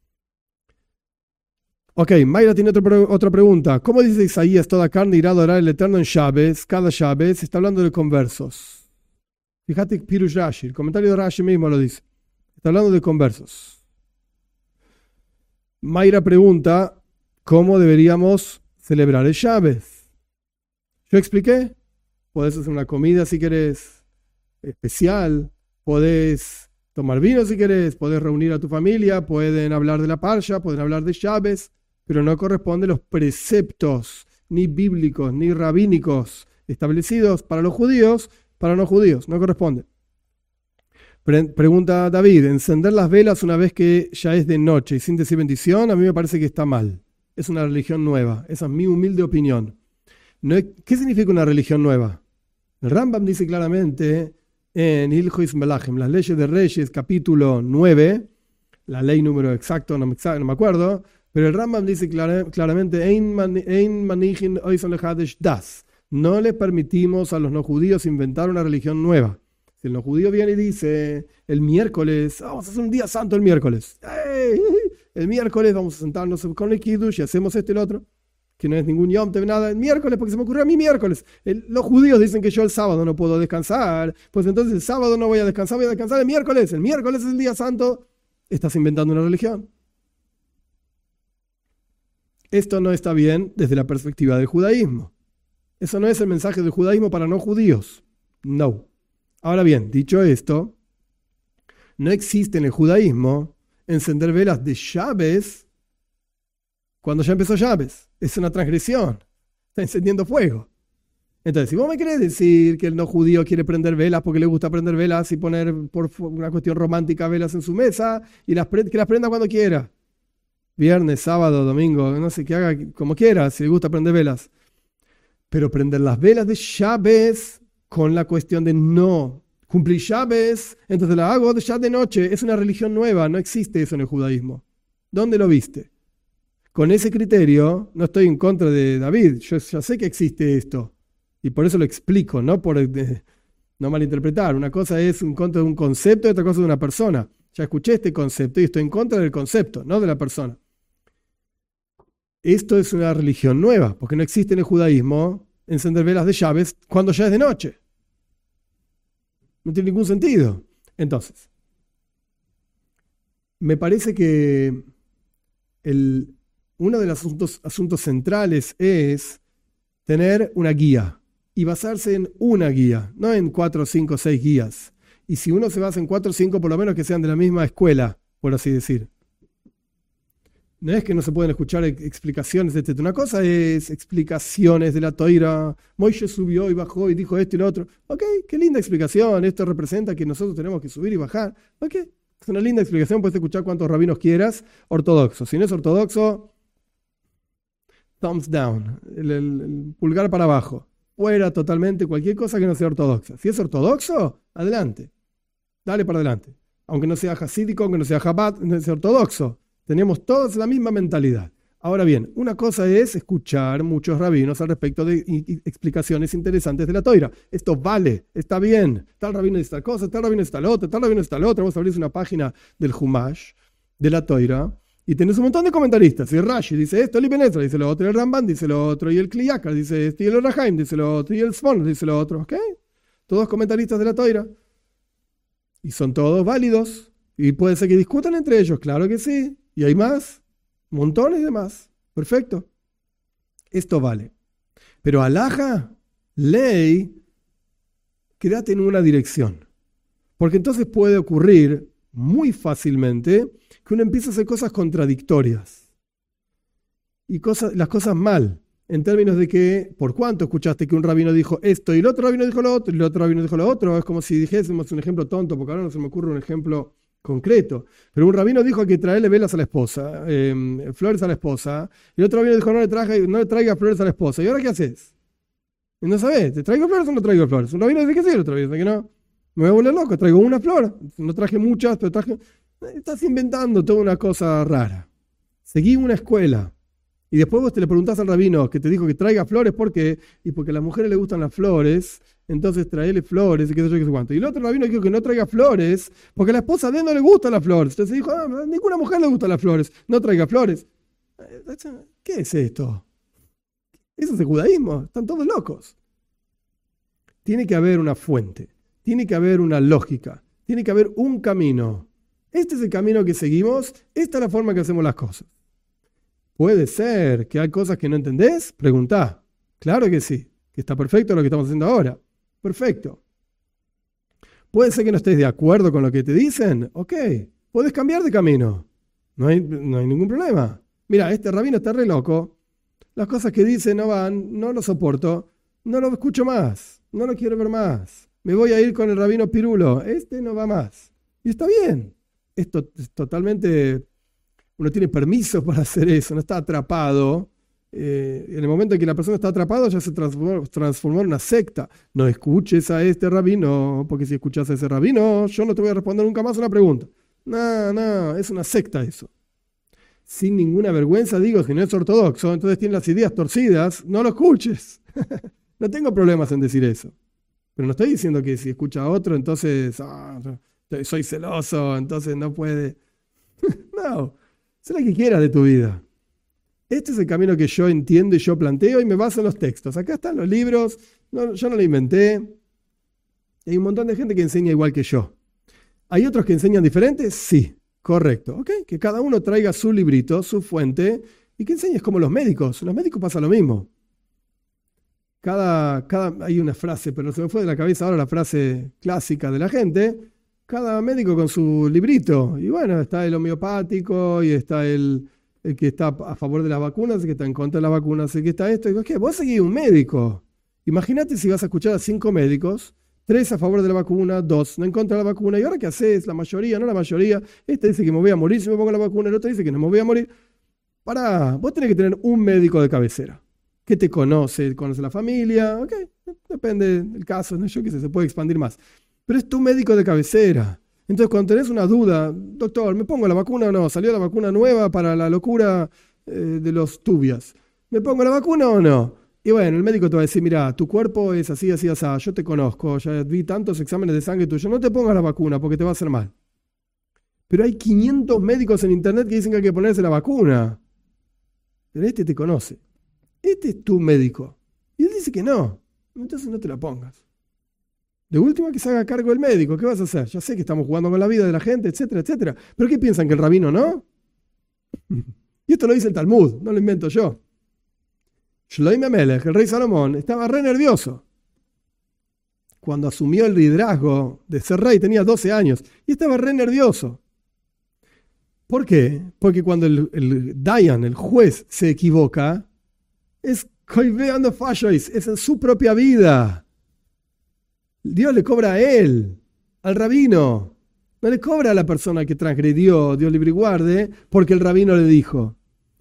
Ok, Mayra tiene otro, otra pregunta. ¿Cómo dice Isaías, toda carne irá a adorar al Eterno en Shabes? Cada Shabes está hablando de conversos. Fíjate Pirush Rashi, el comentario de Rashi mismo lo dice. Está hablando de conversos. Mayra pregunta, ¿cómo deberíamos celebrar el Shabes? Yo expliqué. Podés hacer una comida si querés especial. Podés tomar vino si querés. Podés reunir a tu familia. Pueden hablar de la Parsha. Pueden hablar de Shabes. Pero no corresponden los preceptos ni bíblicos ni rabínicos establecidos para los judíos, para los judíos. No corresponde. Pre- pregunta David, ¿encender las velas una vez que ya es de noche y sin decir bendición? A mí me parece que está mal. Es una religión nueva. Esa es mi humilde opinión. No es, ¿qué significa una religión nueva? El Rambam dice claramente en Hilchos Melachim, las leyes de Reyes, capítulo nueve, la ley número exacto, no me, no me acuerdo, pero el Rambam dice clar, claramente, no le permitimos a los no judíos inventar una religión nueva. Si el no judío viene y dice, el miércoles, oh, vamos a hacer un día santo el miércoles. ¡Ey! El miércoles vamos a sentarnos con el Kiddush y hacemos esto y lo otro, que no es ningún Yom Tov, nada, el miércoles, porque se me ocurrió a mí miércoles. El, los judíos dicen que yo el sábado no puedo descansar, pues entonces el sábado no voy a descansar, voy a descansar el miércoles. El miércoles es el día santo. Estás inventando una religión. Esto no está bien desde la perspectiva del judaísmo. Eso no es el mensaje del judaísmo para no judíos. No. Ahora bien, dicho esto, no existe en el judaísmo encender velas de Shabes cuando ya empezó Shabes. Es una transgresión. Está encendiendo fuego. Entonces, si vos me querés decir que el no judío quiere prender velas porque le gusta prender velas y poner por una cuestión romántica velas en su mesa y las pre- que las prenda cuando quiera. Viernes, sábado, domingo, no sé, que haga como quiera, si le gusta prender velas. Pero prender las velas de Shabes con la cuestión de no cumplir Shabes, entonces la hago ya de noche. Es una religión nueva, no existe eso en el judaísmo. ¿Dónde lo viste? Con ese criterio, no estoy en contra de David, yo ya sé que existe esto. Y por eso lo explico, no por eh, no malinterpretar. Una cosa es en contra de un concepto y otra cosa de una persona. Ya escuché este concepto y estoy en contra del concepto, no de la persona. Esto es una religión nueva, porque no existe en el judaísmo encender velas de Shabes cuando ya es de noche. No tiene ningún sentido. Entonces, me parece que el, uno de los asuntos, asuntos centrales es tener una guía y basarse en una guía, no en cuatro, cinco, seis guías. Y si uno se basa en cuatro o cinco, por lo menos que sean de la misma escuela, por así decir. No es que no se pueden escuchar explicaciones, etcétera. Una cosa es explicaciones de la Toira. Moisés subió y bajó y dijo esto y lo otro. Ok, qué linda explicación. Esto representa que nosotros tenemos que subir y bajar. Ok, es una linda explicación. Puedes escuchar cuantos rabinos quieras ortodoxos. Si no es ortodoxo, thumbs down, el, el, el pulgar para abajo. Fuera totalmente cualquier cosa que no sea ortodoxa. Si es ortodoxo, adelante. Dale para adelante. Aunque no sea hasídico, aunque no sea Chabad, no sea ortodoxo. Tenemos todos la misma mentalidad. Ahora bien, una cosa es escuchar muchos rabinos al respecto de explicaciones interesantes de la Toira. Esto vale, está bien. Tal rabino dice tal cosa, tal rabino dice tal otra, tal rabino dice tal otra. Vos abrís una página del Humash, de la Toira, y tenés un montón de comentaristas. Y Rashi dice esto, el Ibn Ezra dice lo otro, y el Ramban dice lo otro, y el Kli Yakar dice esto, y el Orahaim dice lo otro, y el Sforno dice lo otro. ¿Ok? Todos comentaristas de la Toira. Y son todos válidos. Y puede ser que discutan entre ellos, claro que sí. Y hay más, montones de más. Perfecto. Esto vale. Pero alhaja, ley, quédate en una dirección. Porque entonces puede ocurrir muy fácilmente que uno empiece a hacer cosas contradictorias. Y cosas, las cosas mal. En términos de que, ¿por cuánto escuchaste que un rabino dijo esto y el otro rabino dijo lo otro y el otro rabino dijo lo otro? Es como si dijésemos un ejemplo tonto, porque ahora no se me ocurre un ejemplo concreto. Pero un rabino dijo que hay que traerle velas a la esposa, eh, flores a la esposa, y el otro rabino dijo no le, traje, no le traiga flores a la esposa. ¿Y ahora qué haces? Y no sabes, ¿te traigo flores o no traigo flores? Un rabino dice que sí, el otro rabino dice que no. Me voy a volver loco, traigo una flor. No traje muchas, pero traje... Estás inventando toda una cosa rara. Seguí una escuela. Y después vos te le preguntás al rabino que te dijo que traiga flores, ¿por qué? Y porque a las mujeres les gustan las flores, entonces traele flores y qué sé yo, qué sé cuánto. Y el otro rabino dijo que no traiga flores, porque a la esposa de él no le gustan las flores. Entonces dijo, ah, a ninguna mujer le gustan las flores, no traiga flores. ¿Qué es esto? Eso es el judaísmo, están todos locos. Tiene que haber una fuente, tiene que haber una lógica, tiene que haber un camino. Este es el camino que seguimos, esta es la forma que hacemos las cosas. ¿Puede ser que hay cosas que no entendés? Preguntá. Claro que sí, que está perfecto lo que estamos haciendo ahora. Perfecto. ¿Puede ser que no estés de acuerdo con lo que te dicen? Ok, puedes cambiar de camino. No hay, no hay ningún problema. Mira, este rabino está re loco. Las cosas que dice no van, no lo soporto, no lo escucho más, no lo quiero ver más. Me voy a ir con el rabino Pirulo. Este no va más. Y está bien. Esto es totalmente... Uno tiene permiso para hacer eso, no está atrapado. Eh, en el momento en que la persona está atrapada ya se transformó, transformó en una secta. No escuches a este rabino, porque si escuchas a ese rabino, yo no te voy a responder nunca más una pregunta. No, no, es una secta eso. Sin ninguna vergüenza digo, si no es ortodoxo, entonces tiene las ideas torcidas, no lo escuches. No tengo problemas en decir eso. Pero no estoy diciendo que si escucha a otro, entonces ah, soy celoso, entonces no puede. No. Sé lo que quieras de tu vida. Este es el camino que yo entiendo y yo planteo y me baso en los textos. Acá están los libros, no, yo no lo inventé. Hay un montón de gente que enseña igual que yo. ¿Hay otros que enseñan diferentes? Sí, correcto. ¿Okay? Que cada uno traiga su librito, su fuente, y que enseñes como los médicos. Los médicos pasa lo mismo. Cada, cada, hay una frase, pero se me fue de la cabeza ahora la frase clásica de la gente. Cada médico con su librito. Y bueno, está el homeopático y está el, el que está a favor de las vacunas, el que está en contra de las vacunas, el que está esto. Y ¿qué? Vos seguís un médico. Imagínate si vas a escuchar a cinco médicos, tres a favor de la vacuna, dos en contra de la vacuna. ¿Y ahora qué haces? La mayoría, no la mayoría. Este dice que me voy a morir si me pongo la vacuna, el otro dice que no me voy a morir. Pará, vos tenés que tener un médico de cabecera que te conoce, conoce la familia. Ok, depende del caso, ¿no? Yo qué sé, se puede expandir más. Pero es tu médico de cabecera. Entonces, cuando tenés una duda, doctor, ¿me pongo la vacuna o no? ¿Salió la vacuna nueva para la locura eh, de los tubias? ¿Me pongo la vacuna o no? Y bueno, el médico te va a decir, mira, tu cuerpo es así, así, así, yo te conozco, ya vi tantos exámenes de sangre tuyos, no te pongas la vacuna porque te va a hacer mal. Pero hay quinientos médicos en internet que dicen que hay que ponerse la vacuna. Pero este te conoce. Este es tu médico. Y él dice que no. Entonces no te la pongas. De última que se haga cargo el médico, ¿qué vas a hacer? Ya sé que estamos jugando con la vida de la gente, etcétera, etcétera. ¿Pero qué piensan, que el rabino no? Y esto lo dice el Talmud, no lo invento yo. Shlomo Melech, el rey Salomón, estaba re nervioso. Cuando asumió el liderazgo de ser rey tenía doce años y estaba re nervioso. ¿Por qué? Porque cuando el, el Dayan, el juez, se equivoca, es koiveando fallos, es en su propia vida. Dios le cobra a él, al rabino. No le cobra a la persona que transgredió, Dios libre y guarde, porque el rabino le dijo.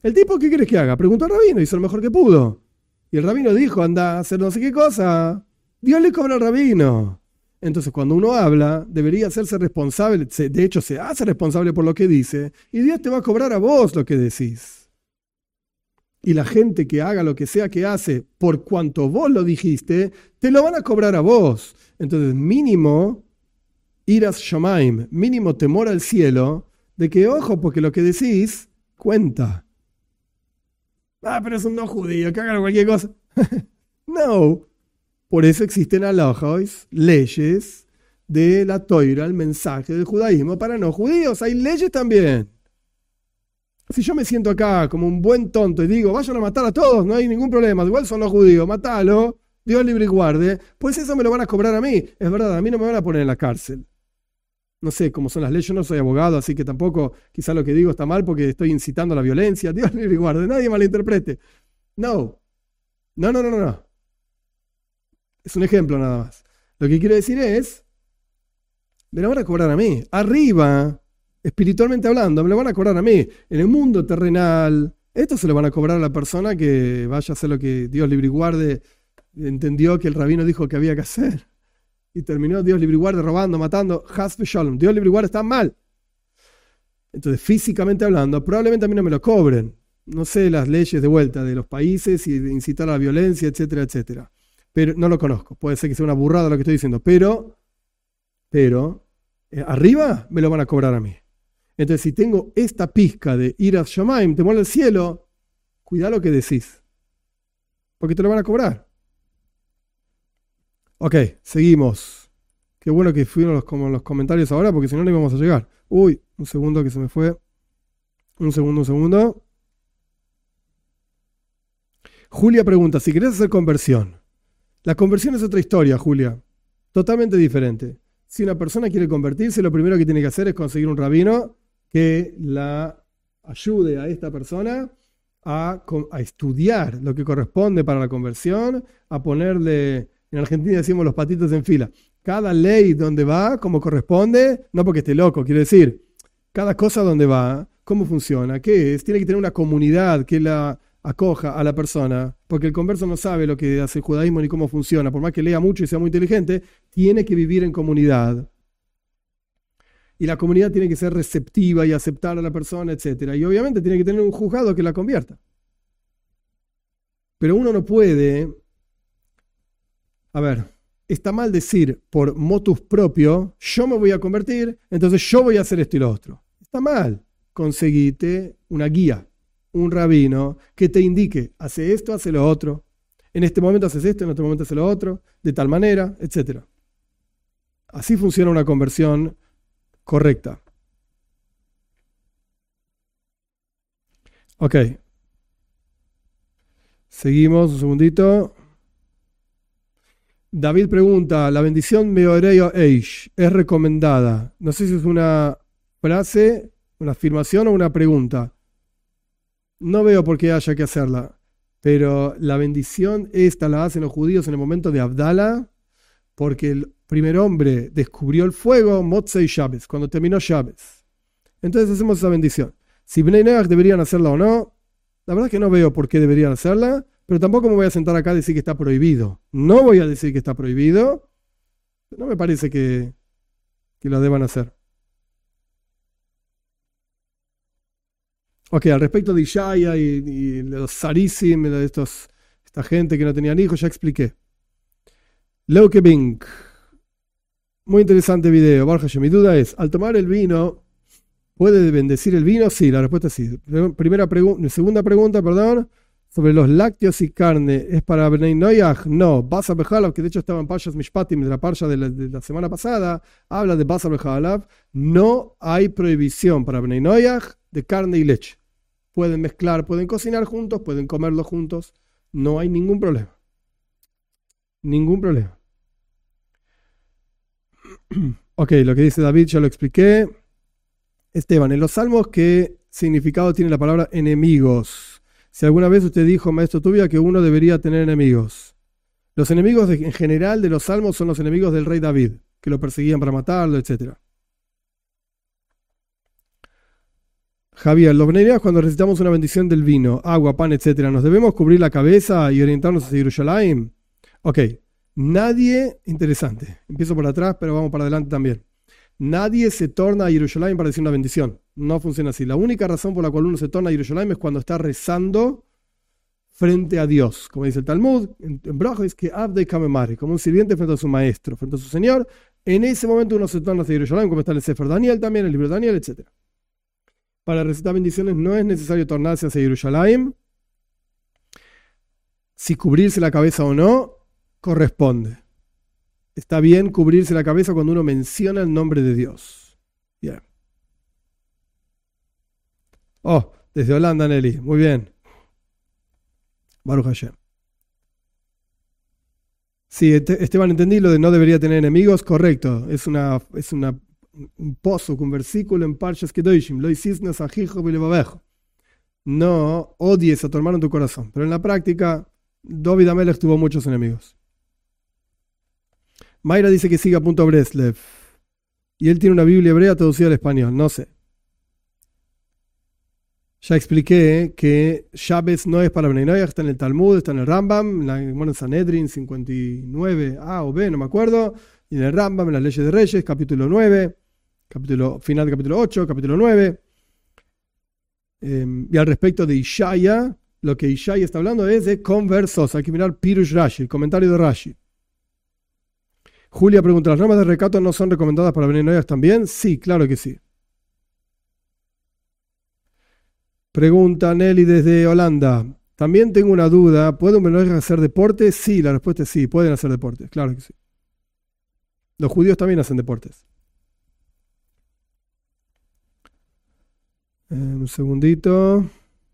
El tipo, ¿qué querés que haga? Preguntó al rabino, hizo lo mejor que pudo. Y el rabino dijo, anda a hacer no sé qué cosa. Dios le cobra al rabino. Entonces, cuando uno habla, debería hacerse responsable, de hecho, se hace responsable por lo que dice, y Dios te va a cobrar a vos lo que decís. Y la gente que haga lo que sea que hace, por cuanto vos lo dijiste, te lo van a cobrar a vos. Entonces, mínimo, iras shamaim, mínimo temor al cielo, de que, ojo, porque lo que decís cuenta. Ah, pero es un no judío, que hagan cualquier cosa. No. Por eso existen halajos, leyes de la Toira, el mensaje del judaísmo para no judíos. Hay leyes también. Si yo me siento acá como un buen tonto y digo, vayan a matar a todos, no hay ningún problema, igual son los judíos, matalo, Dios libre y guarde, pues eso me lo van a cobrar a mí. Es verdad, a mí no me van a poner en la cárcel. No sé cómo son las leyes, yo no soy abogado, así que tampoco quizá lo que digo está mal porque estoy incitando a la violencia. Dios libre y guarde, nadie malinterprete. No, no, no, no, no. Es un ejemplo nada más. Lo que quiero decir es, me lo van a cobrar a mí. Arriba, espiritualmente hablando, me lo van a cobrar a mí. En el mundo terrenal, esto se lo van a cobrar a la persona que vaya a hacer lo que Dios libre y guarde entendió que el rabino dijo que había que hacer. Y terminó Dios libre y guarde robando, matando. Has v'shalom. Dios libre y guarde está mal. Entonces, físicamente hablando, probablemente a mí no me lo cobren. No sé las leyes de vuelta de los países y de incitar a la violencia, etcétera, etcétera. Pero no lo conozco. Puede ser que sea una burrada lo que estoy diciendo. Pero, pero, eh, arriba me lo van a cobrar a mí. Entonces, si tengo esta pizca de iras shamaim, temor al cielo, cuidá lo que decís. Porque te lo van a cobrar. Ok, seguimos. Qué bueno que fueron los, como los comentarios ahora, porque si no, no íbamos a llegar. Uy, un segundo que se me fue. Un segundo, un segundo. Julia pregunta, si querés hacer conversión. La conversión es otra historia, Julia. Totalmente diferente. Si una persona quiere convertirse, lo primero que tiene que hacer es conseguir un rabino que la ayude a esta persona a, a estudiar lo que corresponde para la conversión, a ponerle, en Argentina decimos los patitos en fila, cada ley donde va, como corresponde, no porque esté loco, quiero decir, cada cosa donde va, cómo funciona, qué es, tiene que tener una comunidad que la acoja a la persona, porque el converso no sabe lo que hace el judaísmo ni cómo funciona, por más que lea mucho y sea muy inteligente, tiene que vivir en comunidad. Y la comunidad tiene que ser receptiva y aceptar a la persona, etcétera. Y obviamente tiene que tener un juzgado que la convierta. Pero uno no puede, a ver, está mal decir por motus propio, yo me voy a convertir, entonces yo voy a hacer esto y lo otro. Está mal. Conseguite una guía, un rabino que te indique, hace esto, hace lo otro, en este momento haces esto, en otro momento haces lo otro, de tal manera, etcétera. Así funciona una conversión correcta. Ok. Seguimos un segundito. David pregunta, la bendición Meoreo Eish es recomendada. No sé si es una frase, una afirmación o una pregunta. No veo por qué haya que hacerla, pero la bendición esta la hacen los judíos en el momento de Abdala, porque el primer hombre descubrió el fuego, Motzei Shabbos, cuando terminó Shabbos. Entonces hacemos esa bendición. Si Bnei Noach deberían hacerla o no, la verdad es que no veo por qué deberían hacerla, pero tampoco me voy a sentar acá a decir que está prohibido. No voy a decir que está prohibido, no me parece que, que lo deban hacer. Ok, al respecto de Ishaya y, y los Sarisim, de estos, esta gente que no tenían hijos, ya expliqué. Leuke Bink. Muy interesante video. Baruch, mi duda es, al tomar el vino, ¿puede bendecir el vino? Sí, la respuesta es sí. Primera pregunta, segunda pregunta, perdón, sobre los lácteos y carne, ¿es para Bnei Noach? No. Basar B'Chalav, que de hecho estaba en Parshas Mishpatim, de la parsha de la, de la semana pasada, habla de Basar B'Chalav. No hay prohibición para Bnei Noach de carne y leche. Pueden mezclar, pueden cocinar juntos, pueden comerlo juntos. No hay ningún problema. Ningún problema. Ok, lo que dice David ya lo expliqué. Esteban, en los salmos, ¿qué significado tiene la palabra enemigos? Si alguna vez usted dijo, maestro Tubia, que uno debería tener enemigos. Los enemigos de, en general de los salmos son los enemigos del rey David, que lo perseguían para matarlo, etcétera. Javier, los Bnei Noach, cuando recitamos una bendición del vino, agua, pan, etcétera, ¿nos debemos cubrir la cabeza y orientarnos hacia Jerusalén? Ok, nadie, interesante, empiezo por atrás, pero vamos para adelante también. Nadie se torna a Jerusalén para decir una bendición. No funciona así. La única razón por la cual uno se torna a Jerusalén es cuando está rezando frente a Dios. Como dice el Talmud, en, en Brajos, es que Abdei Kamemare, como un sirviente frente a su maestro, frente a su señor. En ese momento uno se torna hacia Jerusalén, como está en el Sefer Daniel también, el libro de Daniel, etcétera. Para recitar bendiciones no es necesario tornarse hacia Jerusalén. Si cubrirse la cabeza o no, corresponde. Está bien cubrirse la cabeza cuando uno menciona el nombre de Dios. Bien. Oh, desde Holanda, Nelly. Muy bien. Baruch Hashem. Sí, Esteban, entendí lo de no debería tener enemigos. Correcto. Es una, es una, un pozo, un versículo en Parshas Kedoshim. Lo hiciste a hijo bilevavejo. No odies a tu hermano en tu corazón. Pero en la práctica, David Amelech tuvo muchos enemigos. Mayra dice que siga punto Breslev. Y él tiene una Biblia hebrea traducida al español. No sé. Ya expliqué que Shabes no es para Bnei Noach, está en el Talmud, está en el Rambam, en la Gemara Sanedrin cincuenta y nueve A o B, no me acuerdo, y en el Rambam, en las Leyes de Reyes, capítulo nueve, capítulo, final del capítulo ocho, capítulo nueve. Eh, y al respecto de Ishaya, lo que Ishaya está hablando es de conversos. Hay que mirar Pirush Rashi, el comentario de Rashi. Julia pregunta, ¿las normas de recato no son recomendadas para Bnei Noach también? Sí, claro que sí. Pregunta Nelly desde Holanda. También tengo una duda. ¿Puede un Bnei Noach hacer deportes? Sí, la respuesta es sí, pueden hacer deportes, claro que sí. Los judíos también hacen deportes. Eh, un segundito.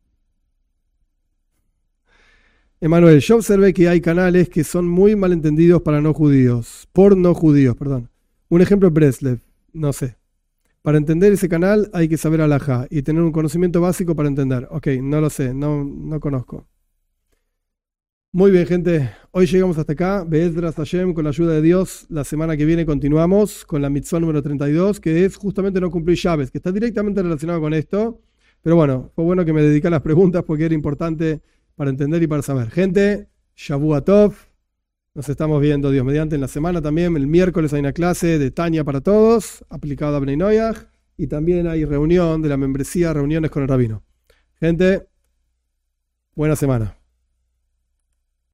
Emanuel, yo observé que hay canales que son muy malentendidos para no judíos. Por no judíos, perdón. Un ejemplo es Breslev. No sé. Para entender ese canal hay que saber alajá y tener un conocimiento básico para entender. Ok, no lo sé, no, no conozco. Muy bien, gente. Hoy llegamos hasta acá. Be'ezras Hashem, con la ayuda de Dios. La semana que viene continuamos con la mitzvah número treinta y dos, que es justamente no cumplir llaves, que está directamente relacionado con esto. Pero bueno, fue bueno que me dediqué a las preguntas porque era importante para entender y para saber. Gente, Shavua Tov. Nos estamos viendo, Dios mediante, en la semana también. El miércoles hay una clase de Tania para todos, aplicada a Bnei Noach, y también hay reunión de la membresía, reuniones con el rabino. Gente, buena semana.